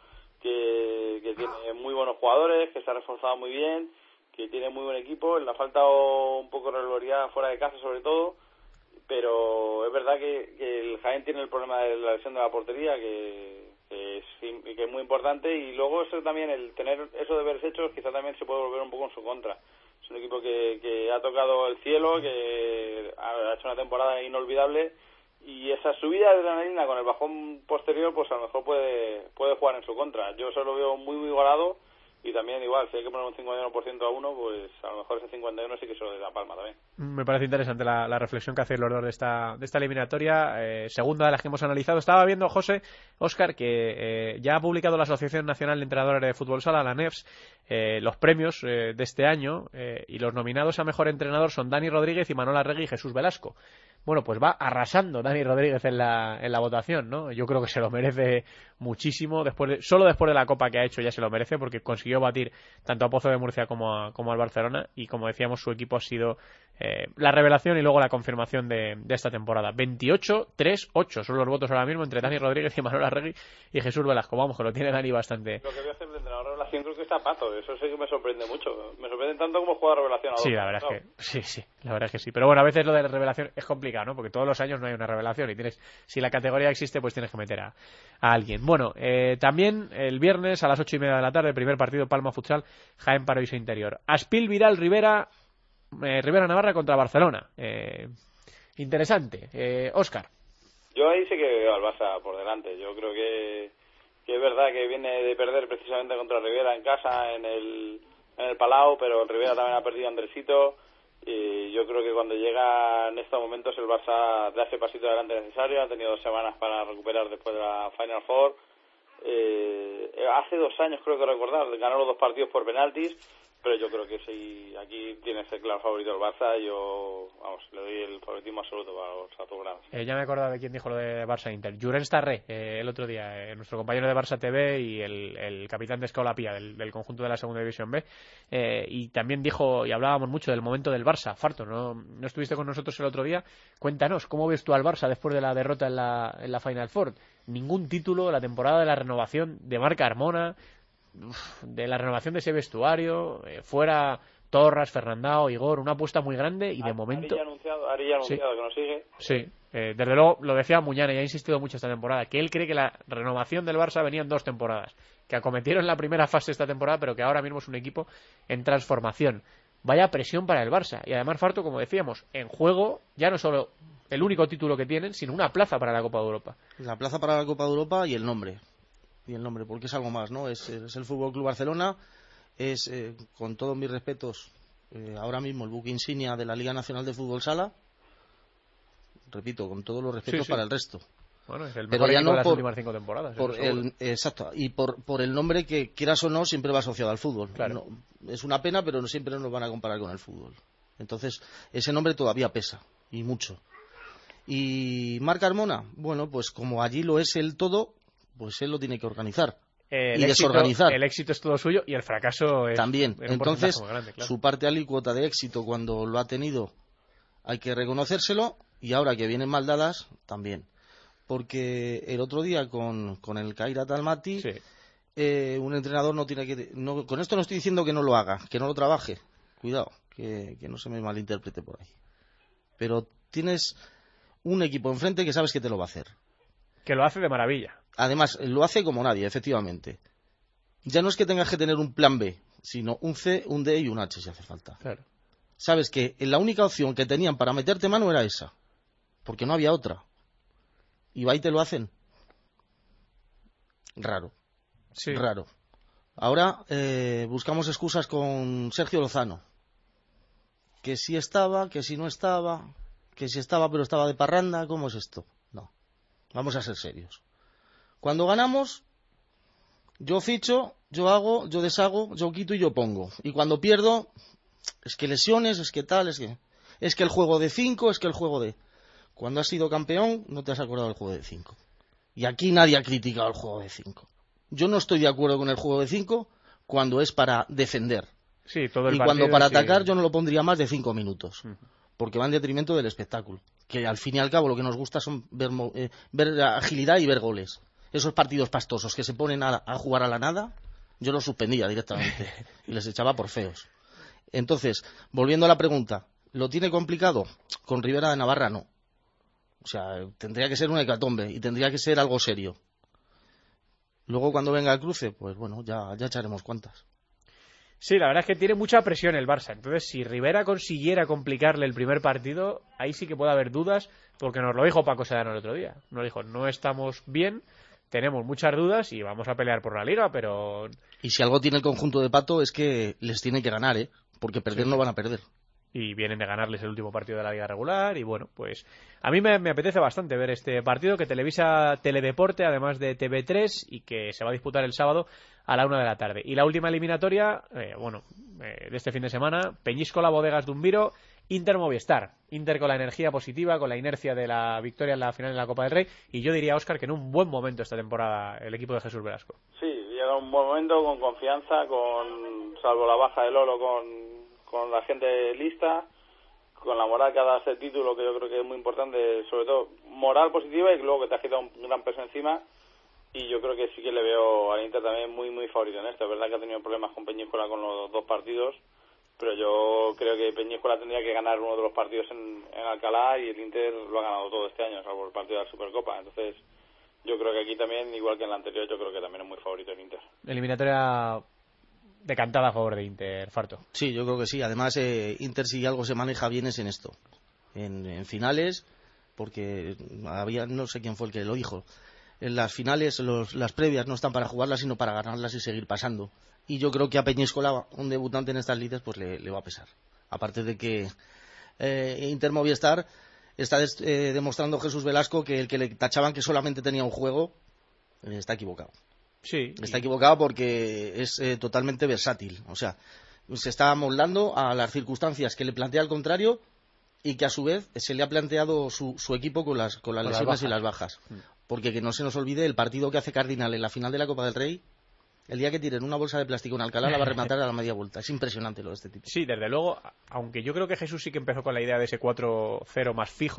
[SPEAKER 7] que tiene muy buenos jugadores, que se ha reforzado muy bien, que tiene muy buen equipo. Le ha faltado un poco de regularidad fuera de casa, sobre todo, pero es verdad que el Jaén tiene el problema de la lesión de la portería, que es muy importante, y luego eso también, el tener esos deberes hechos, quizá también se puede volver un poco en su contra. Es un equipo que ha tocado el cielo, que ha hecho una temporada inolvidable, y esa subida de adrenalina con el bajón posterior, pues a lo mejor puede jugar en su contra. Yo solo veo muy igualado, y también igual, si hay que poner un 51% a uno, pues a lo mejor ese 51 sí que se lo de la Palma también. Me
[SPEAKER 2] parece interesante la reflexión que hacéis los dos de esta eliminatoria, segunda de las que hemos analizado. Estaba viendo, José, Óscar, que ya ha publicado la Asociación Nacional de Entrenadores de Fútbol Sala, la NEFS, los premios de este año, y los nominados a Mejor Entrenador son Dani Rodríguez, Imanol Arregui y Jesús Velasco. Bueno, pues va arrasando Dani Rodríguez en la votación, ¿no? Yo creo que se lo merece muchísimo. Solo después de la Copa que ha hecho ya se lo merece, porque consiguió batir tanto a Pozo de Murcia como al Barcelona, y como decíamos, su equipo ha sido la revelación y luego la confirmación de esta temporada. 28-3-8 son los votos ahora mismo entre Dani Rodríguez y Manuel Arregui y Jesús Velasco. Vamos, que lo tiene Dani bastante.
[SPEAKER 7] Lo que voy a hacer de entrenador de revelación creo que está Pato. Eso sí que me sorprende mucho. Me sorprende tanto como jugador de revelación.
[SPEAKER 2] Sí, la verdad es que sí, la verdad es que sí. Pero bueno, a veces lo de la revelación es complicado, ¿no? Porque todos los años no hay una revelación, y si la categoría existe, pues tienes que meter a alguien. Bueno, también el viernes a las 8:30 de la tarde, primer partido Palma Futsal, Jaén Paraíso Interior. Aspil Viral Rivera Navarra contra Barcelona. Interesante. Óscar.
[SPEAKER 7] Yo ahí sí que veo al Barça por delante. Yo creo que es verdad que viene de perder precisamente contra Rivera en casa, en el Palau, pero el Rivera también ha perdido a Andresito, y yo creo que cuando llega en estos momentos el Barça da ese pasito adelante necesario. Ha tenido 2 semanas para recuperar después de la Final Four. Hace 2 años, creo que recordar, ganó los 2 partidos por penaltis, pero yo creo que sí, aquí tiene ese claro favorito el Barça. Yo, le doy el favoritismo absoluto para los azulgranas.
[SPEAKER 2] Ya me he acordado de quién dijo lo de Barça-Inter. Llorens Tarré, el otro día, nuestro compañero de Barça TV y el capitán de Escaolapía del conjunto de la Segunda División B. Y también dijo, y hablábamos mucho del momento del Barça. Farto, ¿no estuviste con nosotros el otro día? Cuéntanos, ¿cómo ves tú al Barça después de la derrota en la Final Four? Ningún título, la temporada de la renovación de Marc Carmona, de la renovación de ese vestuario, fuera Torras, Fernandao, Igor, una apuesta muy grande y de momento...
[SPEAKER 7] Ari ya ha anunciado que nos sigue.
[SPEAKER 2] Sí, desde luego lo decía Muñana y ha insistido mucho esta temporada, que él cree que la renovación del Barça venía en 2 temporadas, que acometieron la primera fase esta temporada, pero que ahora mismo es un equipo en transformación. Vaya presión para el Barça. Y además, Farto, como decíamos, en juego ya no solo el único título que tienen, sino una plaza para la Copa de Europa.
[SPEAKER 6] La plaza para la Copa de Europa y el nombre. Porque es algo más, ¿no? Es el Fútbol Club Barcelona, es, con todos mis respetos, ahora mismo el buque insignia de la Liga Nacional de Fútbol Sala. Repito, con todos los respetos para el resto.
[SPEAKER 2] Bueno, es el mejor equipo de las últimas 5 temporadas.
[SPEAKER 6] Exacto, y por el nombre que, quieras o no, siempre va asociado al fútbol.
[SPEAKER 2] Claro.
[SPEAKER 6] No, es una pena, pero siempre nos van a comparar con el fútbol. Entonces, ese nombre todavía pesa, y mucho. Y Marc Carmona, bueno, pues como allí lo es el todo, pues él lo tiene que organizar. Y desorganizar.
[SPEAKER 2] El éxito es todo suyo y el fracaso es...
[SPEAKER 6] También. Entonces,
[SPEAKER 2] grande, claro.
[SPEAKER 6] Su parte alícuota de éxito cuando lo ha tenido hay que reconocérselo, y ahora que vienen mal dadas, también. Porque el otro día con el Khairat Almaty, un entrenador no tiene que... con esto no estoy diciendo que no lo haga, que no lo trabaje. Cuidado, que no se me malinterprete por ahí. Pero tienes un equipo enfrente que sabes que te lo va a hacer.
[SPEAKER 2] Que lo hace de maravilla.
[SPEAKER 6] Además, lo hace como nadie, efectivamente. Ya no es que tengas que tener un plan B, sino un C, un D y un H si hace falta.
[SPEAKER 2] Claro.
[SPEAKER 6] Sabes que la única opción que tenían para meterte mano era esa, porque no había otra. Y va y te lo hacen. Raro.
[SPEAKER 2] Sí.
[SPEAKER 6] Raro. Ahora buscamos excusas con Sergio Lozano. Que si estaba, que si no estaba, que si estaba pero estaba de parranda. ¿Cómo es esto? No. Vamos a ser serios. Cuando ganamos, yo ficho, yo hago, yo deshago, yo quito y yo pongo. Y cuando pierdo, es que lesiones, es que tal, es que el juego de 5, es que el juego de... Cuando has sido campeón, no te has acordado del juego de 5. Y aquí nadie ha criticado el juego de 5. Yo no estoy de acuerdo con el juego de 5 cuando es para defender.
[SPEAKER 2] Sí, todo el
[SPEAKER 6] y cuando para atacar
[SPEAKER 2] sí.
[SPEAKER 6] Yo no lo pondría más de 5 minutos. Porque va en detrimento del espectáculo. Que al fin y al cabo lo que nos gusta son ver agilidad y ver goles. Esos partidos pastosos que se ponen a jugar a la nada, yo los suspendía directamente y les echaba por feos. Entonces, volviendo a la pregunta, ¿lo tiene complicado? Con Rivera de Navarra no. O sea, tendría que ser una hecatombe y tendría que ser algo serio. Luego cuando venga el cruce, pues bueno, ya echaremos cuentas.
[SPEAKER 2] Sí, la verdad es que tiene mucha presión el Barça. Entonces, si Rivera consiguiera complicarle el primer partido, ahí sí que puede haber dudas, porque nos lo dijo Paco Sedano el otro día. Nos dijo, no estamos bien, tenemos muchas dudas y vamos a pelear por la Liga, pero...
[SPEAKER 6] Y si algo tiene el conjunto de Pato es que les tiene que ganar, porque perder no van a perder.
[SPEAKER 2] Y vienen de ganarles el último partido de la Liga regular y bueno, pues a mí me apetece bastante ver este partido que televisa Teledeporte, además de TV3, y que se va a disputar el sábado a la 1 de la tarde. Y la última eliminatoria, de este fin de semana, Peñíscola, Bodegas Dumbiro, Inter Movistar. Inter con la energía positiva, con la inercia de la victoria en la final de la Copa del Rey, y yo diría, Óscar, que en un buen momento esta temporada el equipo de Jesús Velasco.
[SPEAKER 7] Sí, llega un buen momento, con confianza, salvo la baja de Lolo, con la gente lista, con la moral que ha dado este título, que yo creo que es muy importante, sobre todo moral positiva, y luego que te ha quitado un gran peso encima. Y yo creo que sí que le veo al Inter también muy muy favorito en esto. Es verdad que ha tenido problemas con Peñíscola con los 2 partidos, pero yo creo que Peñíscola tendría que ganar uno de los partidos en Alcalá, y el Inter lo ha ganado todo este año, salvo el partido de la Supercopa. Entonces yo creo que aquí también, igual que en la anterior, yo creo que también es muy favorito el Inter.
[SPEAKER 2] Eliminatoria decantada a favor de Inter, Farto.
[SPEAKER 6] Sí, yo creo que sí. Además, Inter, si algo se maneja bien, es en esto. En finales, porque no sé quién fue el que lo dijo. En las finales, las previas no están para jugarlas, sino para ganarlas y seguir pasando. Y yo creo que a Peñíscola, un debutante en estas ligas, pues le va a pesar. Aparte de que Inter Movistar está demostrando Jesús Velasco que el que le tachaban que solamente tenía un juego, está equivocado.
[SPEAKER 2] Sí.
[SPEAKER 6] Está equivocado porque es totalmente versátil. O sea, se está amoldando a las circunstancias que le plantea al contrario, y que a su vez se le ha planteado su equipo con las lesiones y las bajas. Porque que no se nos olvide el partido que hace Cardinal en la final de la Copa del Rey. El día que tiren una bolsa de plástico en Alcalá la va a rematar a la media vuelta. Es impresionante lo de este tipo.
[SPEAKER 2] Sí, desde luego, aunque yo creo que Jesús sí que empezó con la idea de ese 4-0 más fijo,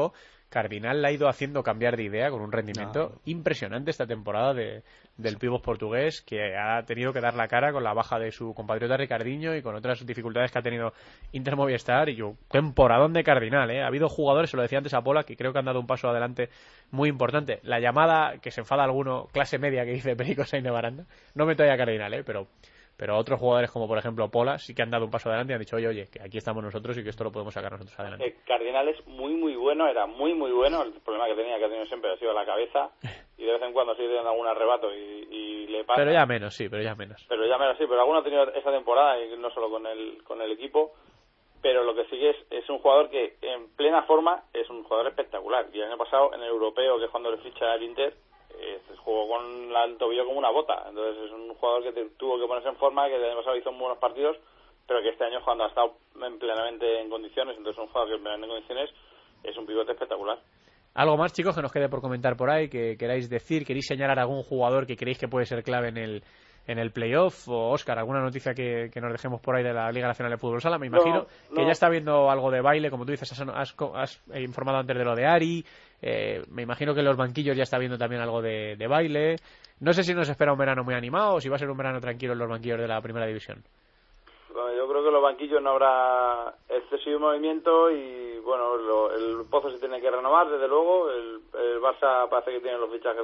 [SPEAKER 2] Cardinal la ha ido haciendo cambiar de idea con un rendimiento impresionante esta temporada del pívot portugués, que ha tenido que dar la cara con la baja de su compatriota Ricardinho y con otras dificultades que ha tenido Inter Movistar. Y yo, temporadón de Cardinal, ¿eh? Ha habido jugadores, se lo decía antes a Pola, que creo que han dado un paso adelante muy importante. La llamada, que se enfada alguno, clase media, que dice Perico Sainz de Baranda, no me trae a Cardinal, pero otros jugadores como por ejemplo Pola sí que han dado un paso adelante y han dicho oye, que aquí estamos nosotros y que esto lo podemos sacar nosotros adelante.
[SPEAKER 7] Cardinal es muy bueno, era muy bueno. El problema que ha tenido siempre ha sido la cabeza, y de vez en cuando sigue teniendo algún arrebato y le pasa.
[SPEAKER 2] Pero ya menos, sí, pero
[SPEAKER 7] alguno ha tenido esa temporada, y no solo con el equipo. Pero lo que sigue es un jugador que en plena forma es un jugador espectacular. Y el año pasado en el europeo, que es cuando le ficha el Inter, jugó con el tobillo como una bota. Entonces es un jugador que tuvo que ponerse en forma, que el año pasado hizo buenos partidos, pero que este año, cuando ha estado plenamente en condiciones, entonces es un jugador que plenamente en condiciones es un pivote espectacular.
[SPEAKER 2] ¿Algo más, chicos, que nos quede por comentar por ahí, que queráis decir? ¿Queréis señalar a algún jugador que creéis que puede ser clave en el playoff? O Óscar, ¿alguna noticia que nos dejemos por ahí de la Liga Nacional de Fútbol Sala? Me imagino que ya está viendo algo de baile, como tú dices, has informado antes de lo de Ari. Me imagino que en los banquillos ya está viendo también algo de baile. No sé si nos espera un verano muy animado o si va a ser un verano tranquilo en los banquillos de la Primera División.
[SPEAKER 7] Bueno, yo creo que en los banquillos no habrá excesivo movimiento y bueno, el Pozo se tiene que renovar, desde luego. El Barça parece que tiene los fichajes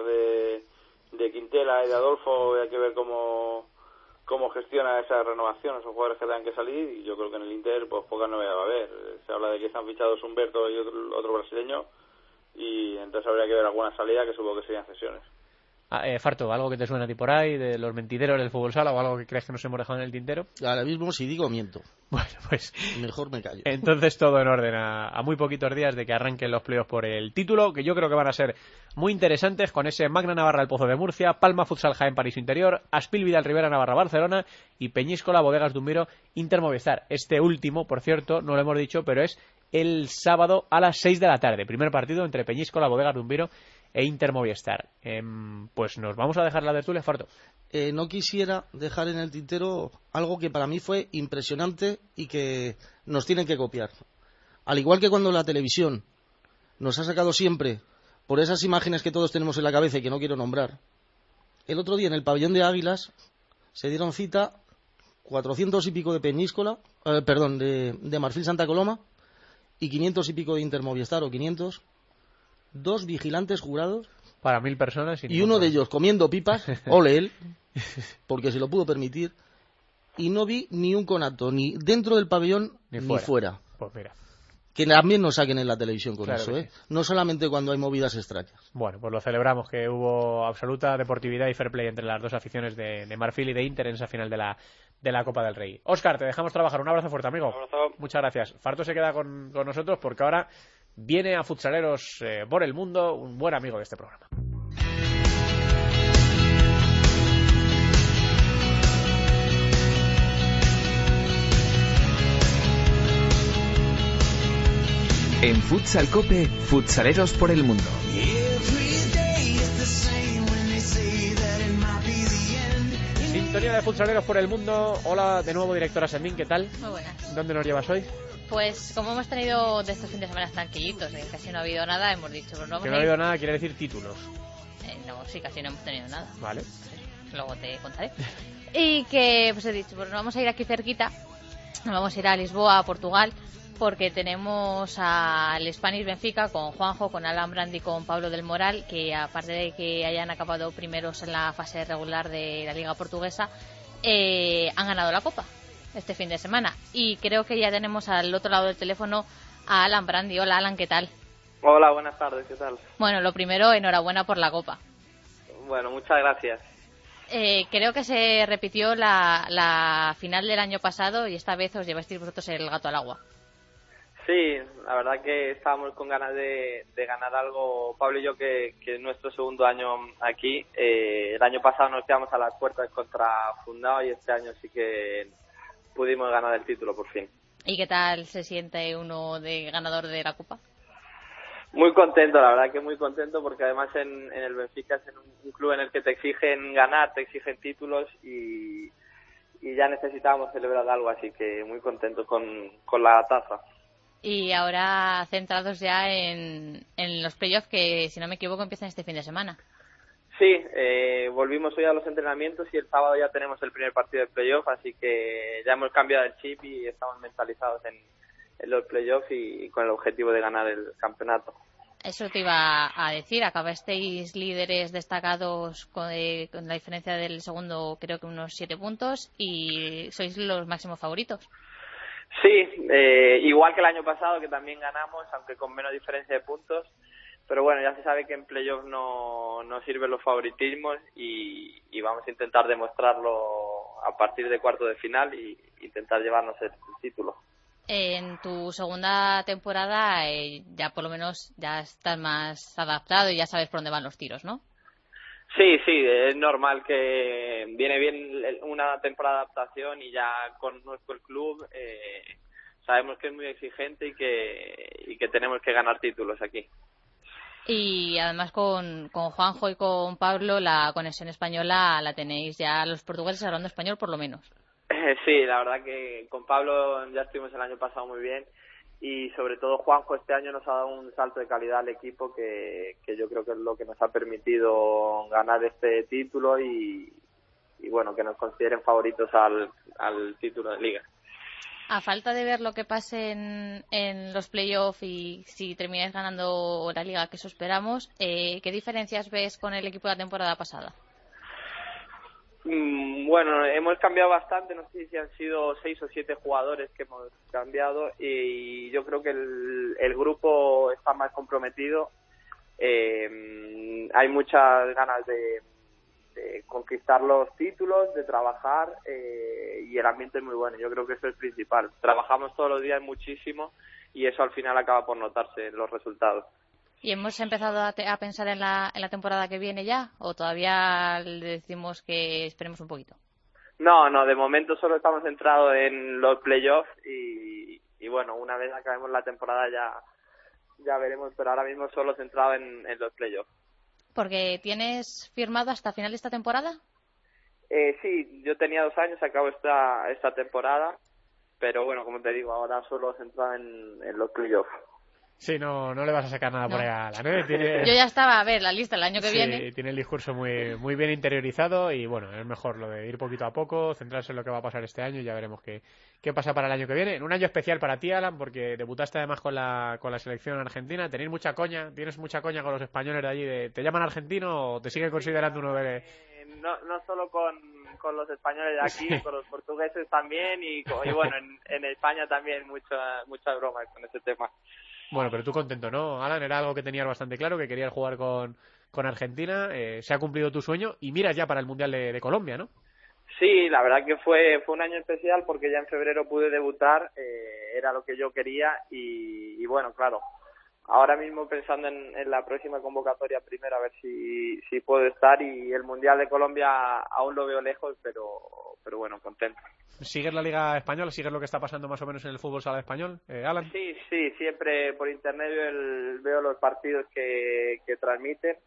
[SPEAKER 7] de Quintela y de Adolfo, y hay que ver cómo gestiona esa renovación, esos jugadores que tengan que salir. Y yo creo que en el Inter pues poca novedad va a haber. Se habla de que están fichados Humberto y otro brasileño, y entonces habría que ver alguna salida, que supongo que serían cesiones.
[SPEAKER 2] Farto, ¿algo que te suena a ti por ahí de los mentideros del fútbol sala o algo que crees que nos hemos dejado en el tintero?
[SPEAKER 6] Ahora mismo, si digo, miento.
[SPEAKER 2] Bueno, pues
[SPEAKER 6] mejor me callo.
[SPEAKER 2] Entonces todo en orden, a muy poquitos días de que arranquen los playoffs por el título, que yo creo que van a ser muy interesantes, con ese Magna Navarra El Pozo de Murcia, Palma Futsal Jaén París Interior, Aspil Vidal Rivera Navarra Barcelona y Peñíscola Bodegas Dumbiro Inter Movistar. Este último, por cierto, no lo hemos dicho, pero es el sábado a las 6 de la tarde. Primer partido entre Peñíscola, Bodegas Dumbiro e Inter Movistar. Pues nos vamos a dejar la tertulia, Farto.
[SPEAKER 6] No quisiera dejar en el tintero algo que para mí fue impresionante y que nos tienen que copiar. Al igual que cuando la televisión nos ha sacado siempre por esas imágenes que todos tenemos en la cabeza y que no quiero nombrar, el otro día en el pabellón de Águilas se dieron cita 400 y pico de Peñíscola, de Marfil Santa Coloma, y 500 y pico de Inter Movistar, o 500, 2 vigilantes jurados
[SPEAKER 2] para 1000 personas
[SPEAKER 6] y uno de ellos comiendo pipas, ole él, porque se lo pudo permitir, y no vi ni un conato ni dentro del pabellón ni fuera.
[SPEAKER 2] Pues mira,
[SPEAKER 6] que también nos saquen en la televisión con eso,
[SPEAKER 2] sí.
[SPEAKER 6] No solamente cuando hay movidas extrañas.
[SPEAKER 2] Bueno, pues lo celebramos, que hubo absoluta deportividad y fair play entre las dos aficiones de Marfil y de Inter en esa final de la Copa del Rey. Óscar, te dejamos trabajar. Un abrazo fuerte, amigo.
[SPEAKER 7] Un abrazo.
[SPEAKER 2] Muchas gracias. Farto se queda con nosotros porque ahora viene a Futsaleros por el Mundo, un buen amigo de este programa.
[SPEAKER 1] En Futsal Cope, Futsaleros por el Mundo.
[SPEAKER 2] Sintonía de Futsaleros por el Mundo. Hola de nuevo, directora Sendín, ¿qué tal?
[SPEAKER 9] Muy buenas.
[SPEAKER 2] ¿Dónde nos llevas hoy?
[SPEAKER 9] Pues como hemos tenido de estos fines de semana tranquilitos, casi no ha habido nada, hemos dicho, pues vamos
[SPEAKER 2] que no ha habido nada quiere decir títulos.
[SPEAKER 9] No, sí, casi no hemos tenido nada.
[SPEAKER 2] Vale.
[SPEAKER 9] Luego te contaré. Y que, pues he dicho, pues nos vamos a ir aquí cerquita, nos vamos a ir a Lisboa, a Portugal, porque tenemos al Spanish Benfica con Juanjo, con Alan Brandi, con Pablo del Moral, que aparte de que hayan acabado primeros en la fase regular de la Liga Portuguesa, han ganado la Copa este fin de semana. Y creo que ya tenemos al otro lado del teléfono a Alan Brandi. Hola, Alan, ¿qué tal?
[SPEAKER 10] Hola, buenas tardes, ¿qué tal?
[SPEAKER 9] Bueno, lo primero, enhorabuena por la Copa.
[SPEAKER 10] Bueno, muchas gracias.
[SPEAKER 9] Creo que se repitió la final del año pasado y esta vez os llevasteis vosotros el gato al agua.
[SPEAKER 10] Sí, la verdad que estábamos con ganas de ganar algo, Pablo y yo, que es nuestro segundo año aquí. El año pasado nos quedamos a las puertas contra Fundao y este año sí que pudimos ganar el título por fin.
[SPEAKER 9] ¿Y qué tal se siente uno de ganador de la Copa?
[SPEAKER 10] Muy contento, la verdad que muy contento, porque además en el Benfica es un club en el que te exigen ganar, te exigen títulos y ya necesitábamos celebrar algo, así que muy contento con la taza.
[SPEAKER 9] Y ahora centrados ya en los playoffs que, si no me equivoco, empiezan este fin de semana.
[SPEAKER 10] Sí, volvimos hoy a los entrenamientos y el sábado ya tenemos el primer partido de playoff, así que ya hemos cambiado el chip y estamos mentalizados en los playoffs y con el objetivo de ganar el campeonato.
[SPEAKER 9] Eso te iba a decir, acabasteis líderes destacados con la diferencia del segundo, creo que unos 7 puntos, y sois los máximos favoritos.
[SPEAKER 10] Sí, igual que el año pasado, que también ganamos, aunque con menos diferencia de puntos, pero bueno, ya se sabe que en playoff no sirven los favoritismos y vamos a intentar demostrarlo a partir de cuarto de final y intentar llevarnos el título.
[SPEAKER 9] En tu segunda temporada ya por lo menos ya estás más adaptado y ya sabes por dónde van los tiros, ¿no?
[SPEAKER 10] Sí, es normal que viene bien una temporada de adaptación y ya conozco el club, sabemos que es muy exigente y que tenemos que ganar títulos aquí.
[SPEAKER 9] Y además con Juanjo y con Pablo la conexión española la tenéis ya los portugueses hablando español por lo menos.
[SPEAKER 10] Sí, la verdad que con Pablo ya estuvimos el año pasado muy bien y sobre todo Juanjo este año nos ha dado un salto de calidad al equipo que yo creo que es lo que nos ha permitido ganar este título y bueno, que nos consideren favoritos al título de liga.
[SPEAKER 9] A falta de ver lo que pase en los playoffs y si termináis ganando la liga, que eso esperamos, ¿qué diferencias ves con el equipo de la temporada pasada?
[SPEAKER 10] Bueno, hemos cambiado bastante, no sé si han sido 6 o 7 jugadores que hemos cambiado y yo creo que el grupo está más comprometido, hay muchas ganas de conquistar los títulos, de trabajar y el ambiente es muy bueno, yo creo que eso es principal, trabajamos todos los días muchísimo y eso al final acaba por notarse en los resultados.
[SPEAKER 9] ¿Y hemos empezado a pensar en la temporada que viene ya? ¿O todavía le decimos que esperemos un poquito?
[SPEAKER 10] No, de momento solo estamos centrados en los playoffs y bueno, una vez acabemos la temporada ya veremos, pero ahora mismo solo centrado en los playoffs.
[SPEAKER 9] ¿Porque tienes firmado hasta final de esta temporada?
[SPEAKER 10] Sí, yo tenía 2 años, acabo esta temporada, pero bueno, como te digo, ahora solo centrado en los playoffs.
[SPEAKER 2] Sí, no le vas a sacar nada por ahí a la neve.
[SPEAKER 9] Yo ya estaba a ver la lista el año que viene.
[SPEAKER 2] Sí, tiene el discurso muy bien interiorizado y bueno, es mejor lo de ir poquito a poco, centrarse en lo que va a pasar este año y ya veremos qué pasa para el año que viene. En un año especial para ti, Alan, porque debutaste además con la selección argentina. Tienes mucha coña con los españoles de allí. ¿Te llaman argentino o te siguen considerando uno de...?
[SPEAKER 10] No solo con los españoles de aquí, sí. Con los portugueses también y bueno, en España también muchas bromas con ese tema.
[SPEAKER 2] Bueno, pero tú contento, ¿no, Alan? Era algo que tenías bastante claro, que querías jugar con Argentina. Se ha cumplido tu sueño y miras ya para el Mundial de Colombia, ¿no?
[SPEAKER 10] Sí, la verdad que fue un año especial porque ya en febrero pude debutar, era lo que yo quería y bueno, claro, ahora mismo pensando en la próxima convocatoria primero a ver si puedo estar y el Mundial de Colombia aún lo veo lejos, pero bueno, contento.
[SPEAKER 2] ¿Sigues la Liga Española? ¿Sigues lo que está pasando más o menos en el fútbol sala español, Alan?
[SPEAKER 10] Sí, siempre por internet veo los partidos que transmiten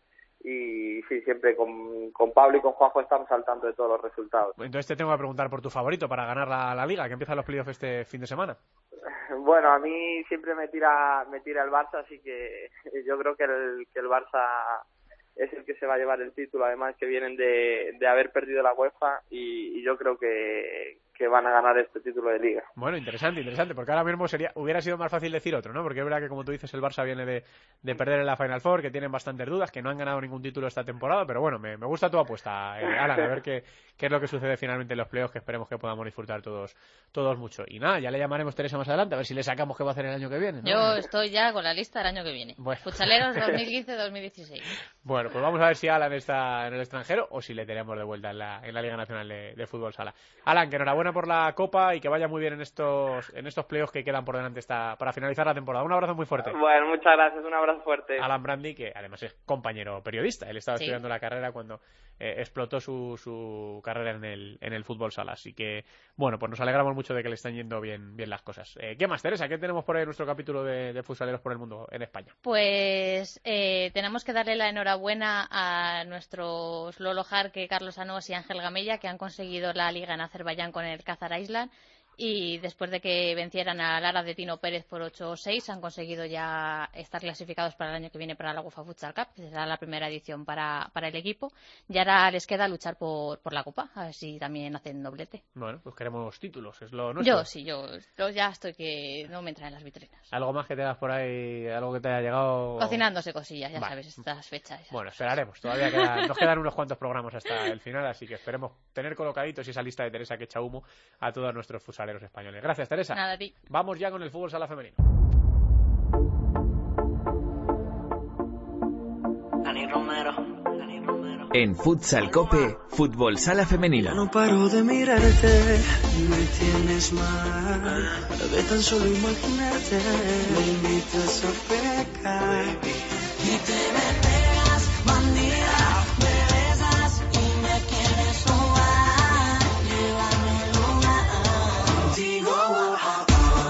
[SPEAKER 10] y sí, siempre con Pablo y con Juanjo estamos al tanto de todos los resultados.
[SPEAKER 2] Entonces te tengo que preguntar por tu favorito para ganar la Liga, que empiezan los playoffs este fin de semana.
[SPEAKER 10] Bueno, a mí siempre me tira el Barça, así que yo creo que el Barça es el que se va a llevar el título, además que vienen de haber perdido la UEFA y yo creo que van a ganar este título de Liga.
[SPEAKER 2] Bueno, interesante, porque ahora mismo hubiera sido más fácil decir otro, ¿no? Porque es verdad que, como tú dices, el Barça viene de perder en la Final Four, que tienen bastantes dudas, que no han ganado ningún título esta temporada, pero bueno, me gusta tu apuesta, Alan, a ver qué es lo que sucede finalmente en los playoffs, que esperemos que podamos disfrutar todos mucho. Y nada, ya le llamaremos Teresa más adelante, a ver si le sacamos qué va a hacer el año que viene, ¿no?
[SPEAKER 9] Yo estoy ya con la lista del año que viene. Bueno. Futsaleros 2015-2016.
[SPEAKER 2] Bueno, pues vamos a ver si Alan está en el extranjero o si le tenemos de vuelta en la Liga Nacional de Fútbol Sala. Alan, que enhorabuena por la Copa y que vaya muy bien en estos playoffs que quedan por delante para finalizar la temporada. Un abrazo muy fuerte.
[SPEAKER 10] Bueno, muchas gracias, un abrazo fuerte.
[SPEAKER 2] Alan Brandi, que además es compañero periodista, él estaba estudiando la carrera cuando explotó su carrera en el fútbol sala, así que bueno, pues nos alegramos mucho de que le están yendo bien las cosas. ¿Qué más, Teresa? ¿Qué tenemos por ahí en nuestro capítulo de futsaleros por el mundo en España?
[SPEAKER 9] Pues tenemos que darle la enhorabuena a nuestros Lolo Jarque, Carlos Anós y Ángel Gamella, que han conseguido la liga en Azerbaiyán con el Khazar Island y después de que vencieran a Lara de Tino Pérez por 8-6 han conseguido ya estar clasificados para el año que viene para la UEFA Futsal Cup, que será la primera edición para el equipo, y ahora les queda luchar por la Copa, a ver si también hacen doblete.
[SPEAKER 2] Bueno, pues queremos títulos, es lo nuestro.
[SPEAKER 9] Yo ya estoy que no me entran en las vitrinas.
[SPEAKER 2] ¿Algo más que tengas por ahí, algo que te haya llegado?
[SPEAKER 9] Cocinándose cosillas, ya sabes, estas fechas.
[SPEAKER 2] Bueno, esperaremos, todavía nos quedan unos cuantos programas hasta el final, así que esperemos tener colocaditos esa lista de Teresa que echa humo a todos nuestros futsaleros españoles. Gracias, Teresa.
[SPEAKER 9] Nada, a ti.
[SPEAKER 2] Vamos ya con el fútbol sala femenino.
[SPEAKER 11] Dani Romero.
[SPEAKER 1] En Futsal Cope, fútbol sala femenino.
[SPEAKER 11] Ya no paro de mirarte, me tienes mal. De tan solo imaginarte, me invitas a pecar. Y te me pegas, bandida, me besas y me quieres robar. Llévame al lugar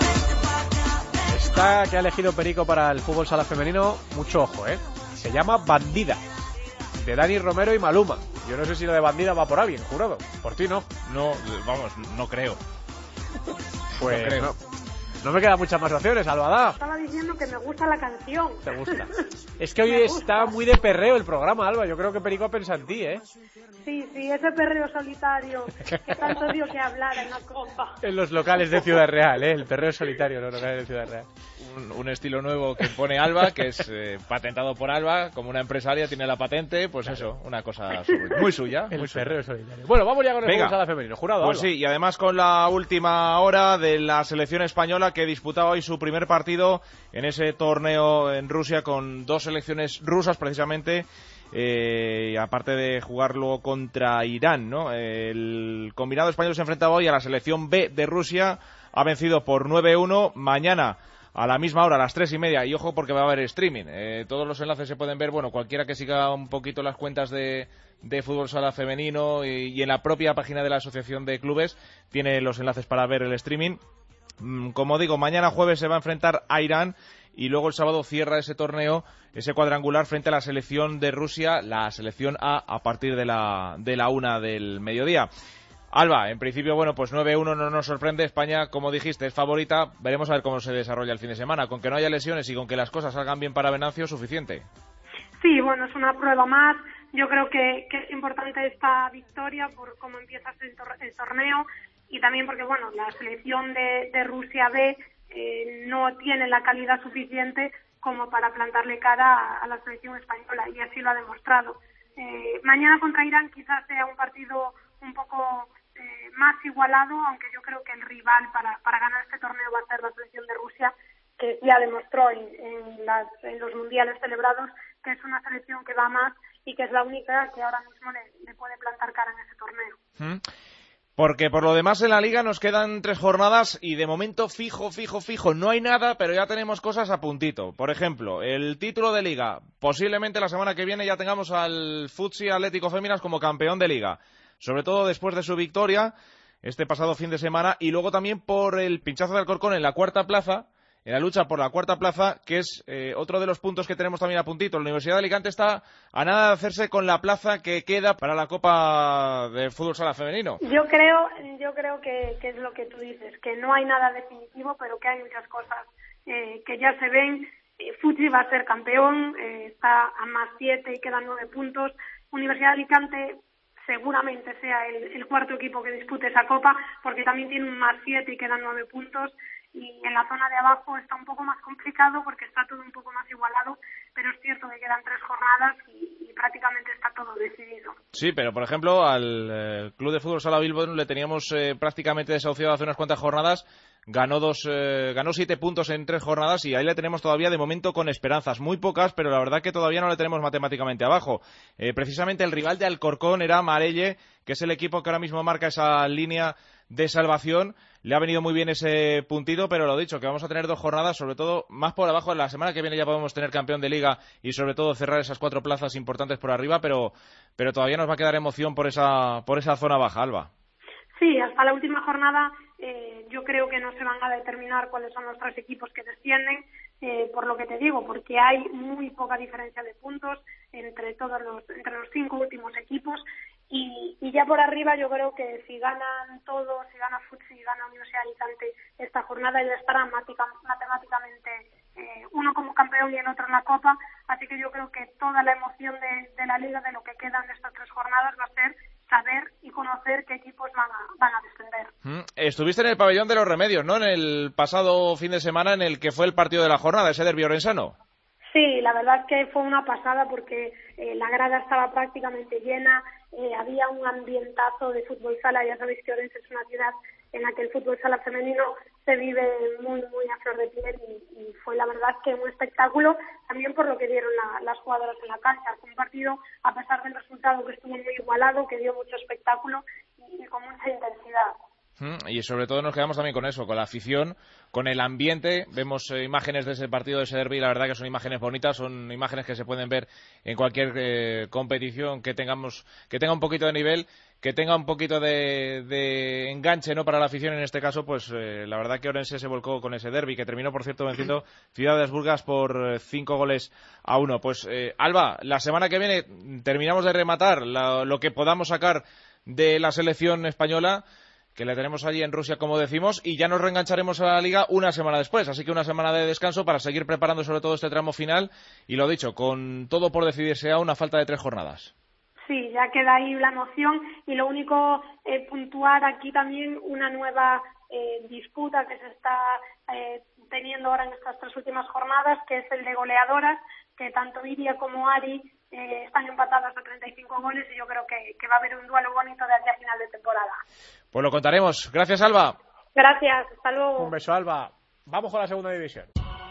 [SPEAKER 11] contigo.
[SPEAKER 2] Esta que ha elegido Perico para el fútbol sala femenino, mucho ojo, se llama Bandida, de Dani Romero y Maluma. Yo no sé si lo de Bandida va por alguien, jurado. Por ti no.
[SPEAKER 12] No, vamos, no creo.
[SPEAKER 2] Pues no creo. No me quedan muchas más opciones, Albada.
[SPEAKER 13] Estaba diciendo que me gusta la canción.
[SPEAKER 2] ¿Te gusta? Es que hoy está muy de perreo el programa, Alba. Yo creo que Perico pensa en ti,
[SPEAKER 13] Sí, ese perreo solitario que tanto dio que hablar en la Copa.
[SPEAKER 2] En los locales de Ciudad Real, el perreo solitario en los locales de Ciudad Real.
[SPEAKER 12] Un estilo nuevo que impone Alba, que es patentado por Alba, como una empresaria tiene la patente, pues eso, una cosa muy suya.
[SPEAKER 2] El perreo solitario. Bueno, vamos ya con el fútbol sala femenino, jurado.
[SPEAKER 12] Pues
[SPEAKER 2] Alba.
[SPEAKER 12] Sí, y además con la última hora de la selección española que disputaba hoy su primer partido en ese torneo en Rusia con dos selecciones rusas precisamente. Aparte de jugar luego contra Irán, ¿no? El combinado español se enfrentaba hoy a la selección B de Rusia, ha vencido por 9-1. Mañana a la misma hora, a las 3:30, y ojo porque va a haber streaming, todos los enlaces se pueden ver, bueno, cualquiera que siga un poquito las cuentas de fútbol sala femenino y en la propia página de la asociación de clubes tiene los enlaces para ver el streaming. Como digo, mañana jueves se va a enfrentar a Irán y luego el sábado cierra ese torneo, ese cuadrangular frente a la selección de Rusia, la selección A partir de la 1 del mediodía. Alba, en principio, bueno, pues 9-1 no nos sorprende. España, como dijiste, es favorita. Veremos a ver cómo se desarrolla el fin de semana. Con que no haya lesiones y con que las cosas salgan bien para Venancio, suficiente.
[SPEAKER 13] Sí, bueno, es una prueba más. Yo creo que es importante esta victoria por cómo empieza el torneo y también porque, bueno, la selección de Rusia B no tiene la calidad suficiente como para plantarle cara a la selección española y así lo ha demostrado. Mañana contra Irán quizás sea un partido un poco más igualado, aunque yo creo que el rival para ganar este torneo va a ser la selección de Rusia, que ya demostró en los mundiales celebrados que es una selección que va más y que es la única que ahora mismo le puede plantar cara en ese torneo.
[SPEAKER 12] Porque por lo demás en la Liga nos quedan 3 jornadas y de momento fijo no hay nada, pero ya tenemos cosas a puntito. Por ejemplo, el título de Liga, posiblemente la semana que viene ya tengamos al Futsi Atlético Féminas como campeón de Liga, sobre todo después de su victoria este pasado fin de semana, y luego también por el pinchazo de Alcorcón en la cuarta plaza, en la lucha por la cuarta plaza, que es otro de los puntos que tenemos también a puntito. La Universidad de Alicante está a nada de hacerse con la plaza que queda para la Copa de Fútbol Sala Femenino.
[SPEAKER 13] Yo creo que es lo que tú dices, que no hay nada definitivo, pero que hay muchas cosas que ya se ven. Futsi va a ser campeón, está a +7 y quedan 9 puntos. Universidad de Alicante seguramente sea el cuarto equipo que dispute esa Copa, porque también tiene un +7 y quedan 9 puntos. Y en la zona de abajo está un poco más complicado porque está todo un poco más igualado, pero es cierto que quedan 3 jornadas y prácticamente está todo decidido.
[SPEAKER 12] Sí, pero por ejemplo al Club de Fútbol Sala Bilbao le teníamos prácticamente desahuciado hace unas cuantas jornadas. Ganó 7 puntos en 3 jornadas y ahí le tenemos todavía de momento con esperanzas, muy pocas, pero la verdad que todavía no le tenemos matemáticamente abajo. Precisamente el rival de Alcorcón era Marelle, que es el equipo que ahora mismo marca esa línea de salvación. Le ha venido muy bien ese puntito, pero lo dicho, que vamos a tener 2 jornadas, sobre todo más por abajo. La semana que viene ya podemos tener campeón de Liga y sobre todo cerrar esas 4 plazas importantes por arriba, pero todavía nos va a quedar emoción por esa zona baja, Alba.
[SPEAKER 13] Sí, hasta la última jornada yo creo que no se van a determinar cuáles son los 3 equipos que descienden, por lo que te digo, porque hay muy poca diferencia de puntos entre los 5 últimos equipos Y ya por arriba yo creo que si ganan todos, si gana Futsi y gana Universidad de Alicante esta jornada, ya estarán matemáticamente uno como campeón y el otro en la Copa. Así que yo creo que toda la emoción de la Liga, de lo que quedan de estas 3 jornadas, va a ser saber y conocer qué equipos van a descender.
[SPEAKER 12] Estuviste en el pabellón de los Remedios, ¿no? En el pasado fin de semana en el que fue el partido de la jornada, ese derbi orensano.
[SPEAKER 13] Sí, la verdad es que fue una pasada porque la grada estaba prácticamente llena, había un ambientazo de fútbol sala. Ya sabéis que Orense es una ciudad en la que el fútbol sala femenino se vive muy a flor de piel y fue la verdad que un espectáculo, también por lo que dieron las jugadoras en la cancha. Fue un partido, a pesar del resultado, que estuvo muy igualado, que dio mucho espectáculo y con mucha intensidad.
[SPEAKER 12] Y sobre todo nos quedamos también con eso, con la afición, con el ambiente. Vemos imágenes de ese partido, de ese derbi, y la verdad que son imágenes bonitas, son imágenes que se pueden ver en cualquier competición que tenga un poquito de nivel, que tenga un poquito de enganche, ¿no?, para la afición. En este caso, pues la verdad que Orense se volcó con ese derbi, que terminó, por cierto, venciendo Ciudades Burgas por 5-1. Pues Alba, la semana que viene terminamos de rematar lo que podamos sacar de la selección española, que la tenemos allí en Rusia, como decimos, y ya nos reengancharemos a la Liga una semana después. Así que una semana de descanso para seguir preparando sobre todo este tramo final. Y lo dicho, con todo por decidirse aún, a falta de 3 jornadas.
[SPEAKER 13] Sí, ya queda ahí la noción. Y lo único, puntuar aquí también una nueva disputa que se está teniendo ahora en estas 3 últimas jornadas, que es el de goleadoras, que tanto Iria como Ari están empatadas a 35 goles y yo creo que va a haber un duelo bonito de aquí a final de temporada.
[SPEAKER 12] Pues lo contaremos. Gracias, Alba.
[SPEAKER 13] Gracias, hasta luego.
[SPEAKER 2] Un beso, Alba. Vamos con la segunda división.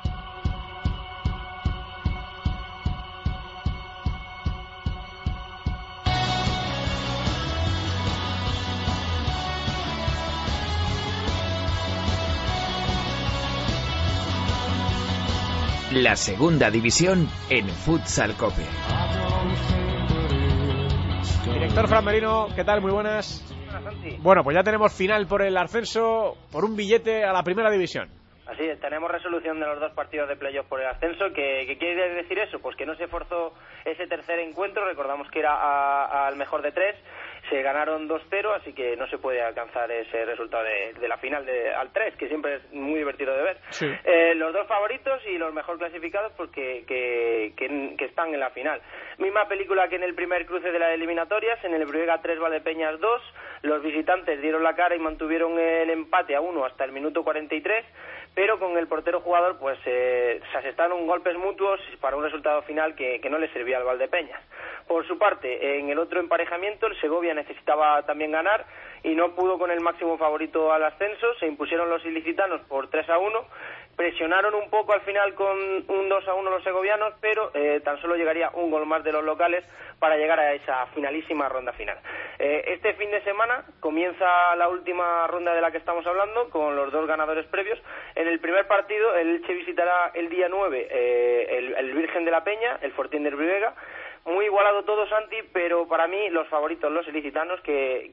[SPEAKER 1] La segunda división en Futsal Cope.
[SPEAKER 2] Director Fran Merino, ¿qué tal? Muy buenas.
[SPEAKER 14] Buenas, Santi.
[SPEAKER 2] Bueno, pues ya tenemos final por el ascenso, por un billete a la primera división.
[SPEAKER 14] Así es, tenemos resolución de los 2 partidos de playoff por el ascenso. ¿Qué quiere decir eso? Pues que no se forzó ese tercer encuentro, recordamos que era al mejor de 3, se ganaron 2-0, así que no se puede alcanzar ese resultado de la final al 3, que siempre es muy divertido de ver.
[SPEAKER 2] Sí.
[SPEAKER 14] Los 2 favoritos y los mejor clasificados pues que están en la final. Misma película que en el primer cruce de las eliminatorias, en el Brihuega 3, Valdepeñas 2, los visitantes dieron la cara y mantuvieron el empate a 1 hasta el minuto 43, pero con el portero jugador pues se asestaron golpes mutuos para un resultado final que no le servía al Valdepeñas. Por su parte, en el otro emparejamiento, el Segovia necesitaba también ganar y no pudo con el máximo favorito al ascenso. Se impusieron los ilicitanos por 3-1, presionaron un poco al final con un 2-1 los segovianos, pero tan solo llegaría un gol más de los locales para llegar a esa finalísima ronda final. Este fin de semana comienza la última ronda de la que estamos hablando, con los 2 ganadores previos. En el primer partido, el Elche visitará el día 9 el Virgen de la Peña, el Fortín del Brihuega. Muy igualado todo, Santi, pero para mí los favoritos, los ilicitanos, que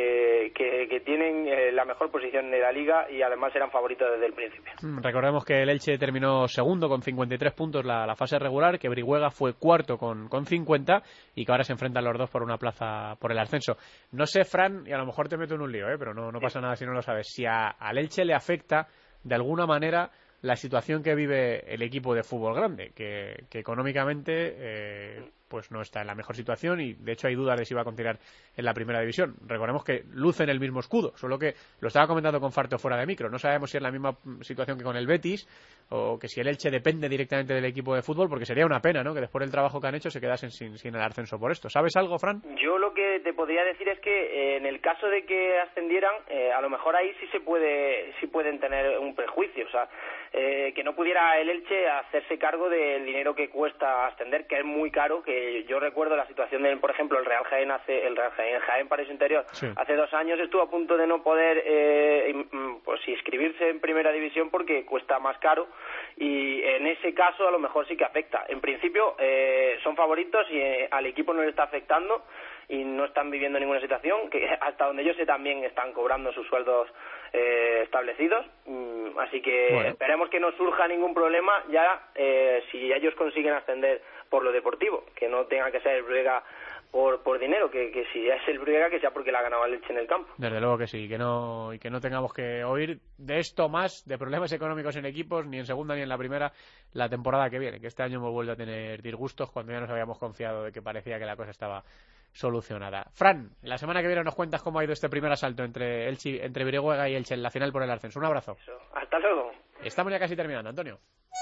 [SPEAKER 14] tienen la mejor posición de la Liga y además eran favoritos desde el principio.
[SPEAKER 2] Recordemos que el Elche terminó segundo con 53 puntos la fase regular, que Brihuega fue cuarto con 50 y que ahora se enfrentan los 2 por una plaza por el ascenso. No sé, Fran, y a lo mejor te meto en un lío, pero no pasa nada si no lo sabes, si al Elche le afecta de alguna manera la situación que vive el equipo de fútbol grande, que económicamente pues no está en la mejor situación y de hecho hay dudas de si va a continuar en la primera división. Recordemos que lucen el mismo escudo, solo que lo estaba comentando con Farto fuera de micro, no sabemos si es la misma situación que con el Betis o que si el Elche depende directamente del equipo de fútbol, porque sería una pena, ¿no?, que después del trabajo que han hecho se quedasen sin el ascenso por esto. ¿Sabes algo, Fran?
[SPEAKER 14] Yo lo que te podría decir es que en el caso de que ascendieran, a lo mejor ahí sí pueden tener un prejuicio, o sea, que no pudiera el Elche hacerse cargo del dinero que cuesta ascender, que es muy caro, que yo recuerdo la situación de, por ejemplo, el Real Jaén Paraíso Interior, sí, hace 2 años estuvo a punto de no poder pues inscribirse en primera división porque cuesta más caro, y en ese caso a lo mejor sí que afecta. En principio son favoritos y al equipo no le está afectando y no están viviendo ninguna situación, que hasta donde yo sé también están cobrando sus sueldos establecidos, así que bueno, esperemos que no surja ningún problema ya si ellos consiguen ascender por lo deportivo, que no tenga que ser el Bruega por dinero, que si ya es el Bruega, que sea porque la ha ganado Elche en el campo.
[SPEAKER 2] Desde luego que sí, y que no tengamos que oír de esto más, de problemas económicos en equipos, ni en segunda ni en la primera, la temporada que viene, que este año hemos vuelto a tener disgustos cuando ya nos habíamos confiado de que parecía que la cosa estaba solucionada. Fran, la semana que viene nos cuentas cómo ha ido este primer asalto entre Brihuega y Elche en la final por el ascenso. Un abrazo.
[SPEAKER 14] Eso. Hasta luego.
[SPEAKER 2] Estamos ya casi terminando, Antonio.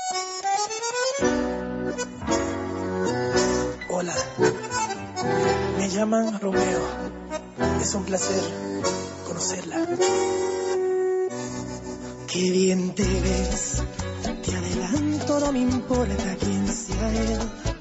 [SPEAKER 15] Hola, me llaman Romeo. Es un placer conocerla. Qué bien te ves. Te adelanto, no me importa quién sea él.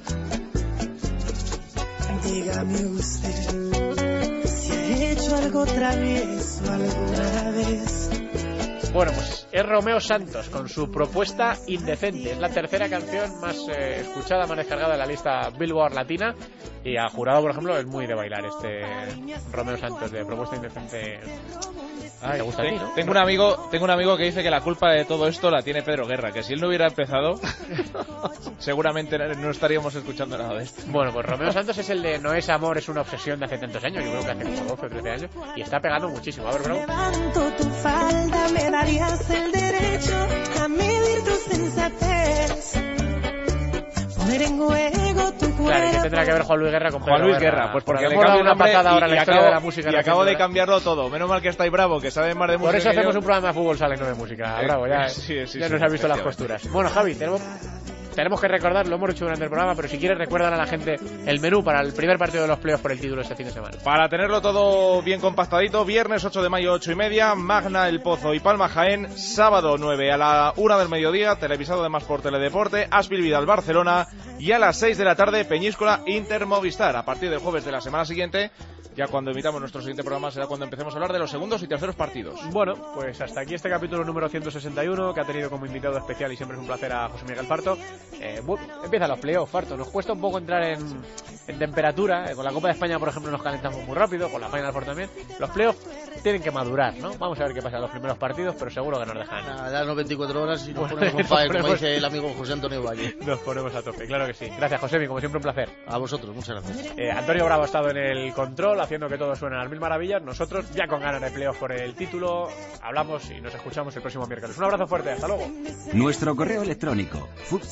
[SPEAKER 15] Dígame usted si ha hecho algo travieso alguna vez.
[SPEAKER 2] Bueno, pues es Romeo Santos con su propuesta Indecente. Es la tercera canción más escuchada, más descargada de la lista Billboard Latina. Y a Jurado, por ejemplo, es muy de bailar este Romeo Santos de propuesta Indecente. ¿Te gusta a ti, no?
[SPEAKER 12] Tengo un amigo que dice que la culpa de todo esto la tiene Pedro Guerra, que si él no hubiera empezado seguramente no estaríamos escuchando nada de esto.
[SPEAKER 2] Bueno, pues Romeo Santos es el de No es amor, es una obsesión de hace tantos años. Yo creo que hace como 12 o 13 años. Y está pegando muchísimo. A ver, bro.
[SPEAKER 15] Levanto tu falda, me darías el derecho a medir tu sensatez. Poner en juego tu cuerpo.
[SPEAKER 2] Claro, ¿y qué tendrá que ver Juan Luis Guerra con
[SPEAKER 12] Juan Luis Guerra? Pues porque le cambio una patada ahora en la historia de la música. Y acabo de cambiarlo todo. Menos mal que estáis bravo, que sabe más de música.
[SPEAKER 2] Por eso hacemos un programa de fútbol sala y no de música. Bravo, ya nos has visto las costuras. Bueno, Javi, tenemos que recordar, lo hemos hecho durante el programa, pero si quieres recuerdan a la gente el menú para el primer partido de los playoffs por el título este fin de semana.
[SPEAKER 12] Para tenerlo todo bien compactadito, viernes 8 de mayo 8:30, Magna El Pozo y Palma Jaén, sábado 9 a la 1 del mediodía, televisado además por Teledeporte, Aspil Vidal Barcelona, y a las 6 de la tarde Peñíscola Inter Movistar. A partir del jueves de la semana siguiente, ya cuando emitamos nuestro siguiente programa, será cuando empecemos a hablar de los segundos y terceros partidos.
[SPEAKER 2] Bueno, pues hasta aquí este capítulo número 161, que ha tenido como invitado especial, y siempre es un placer, a José Miguel Farto. Empiezan los playoffs, Farto. Nos cuesta un poco entrar en temperatura. Con la Copa de España, por ejemplo, nos calentamos muy rápido, con la Final Four también. Los playoffs tienen que madurar, ¿no? Vamos a ver qué pasa en los primeros partidos, pero seguro que nos dejan.
[SPEAKER 6] Darnos 24 horas y nos ponemos on fire, como dice el amigo José Antonio Valle.
[SPEAKER 2] Nos ponemos a tope, claro que sí. Gracias, Josemi, como siempre un placer.
[SPEAKER 6] A vosotros, muchas gracias.
[SPEAKER 2] Antonio Bravo ha estado en el control, haciendo que todo suene a las mil maravillas. Nosotros, ya con ganas de playoffs por el título, hablamos y nos escuchamos el próximo miércoles. Un abrazo fuerte, hasta luego.
[SPEAKER 1] Nuestro correo electrónico,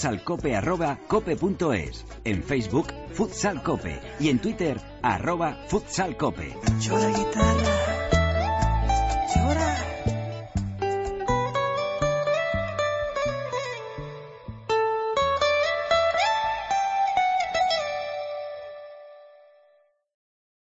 [SPEAKER 1] futsalcope@cope.es. En Facebook, Futsal Cope. Y en Twitter, @futsalcope.
[SPEAKER 15] Yo la guitarra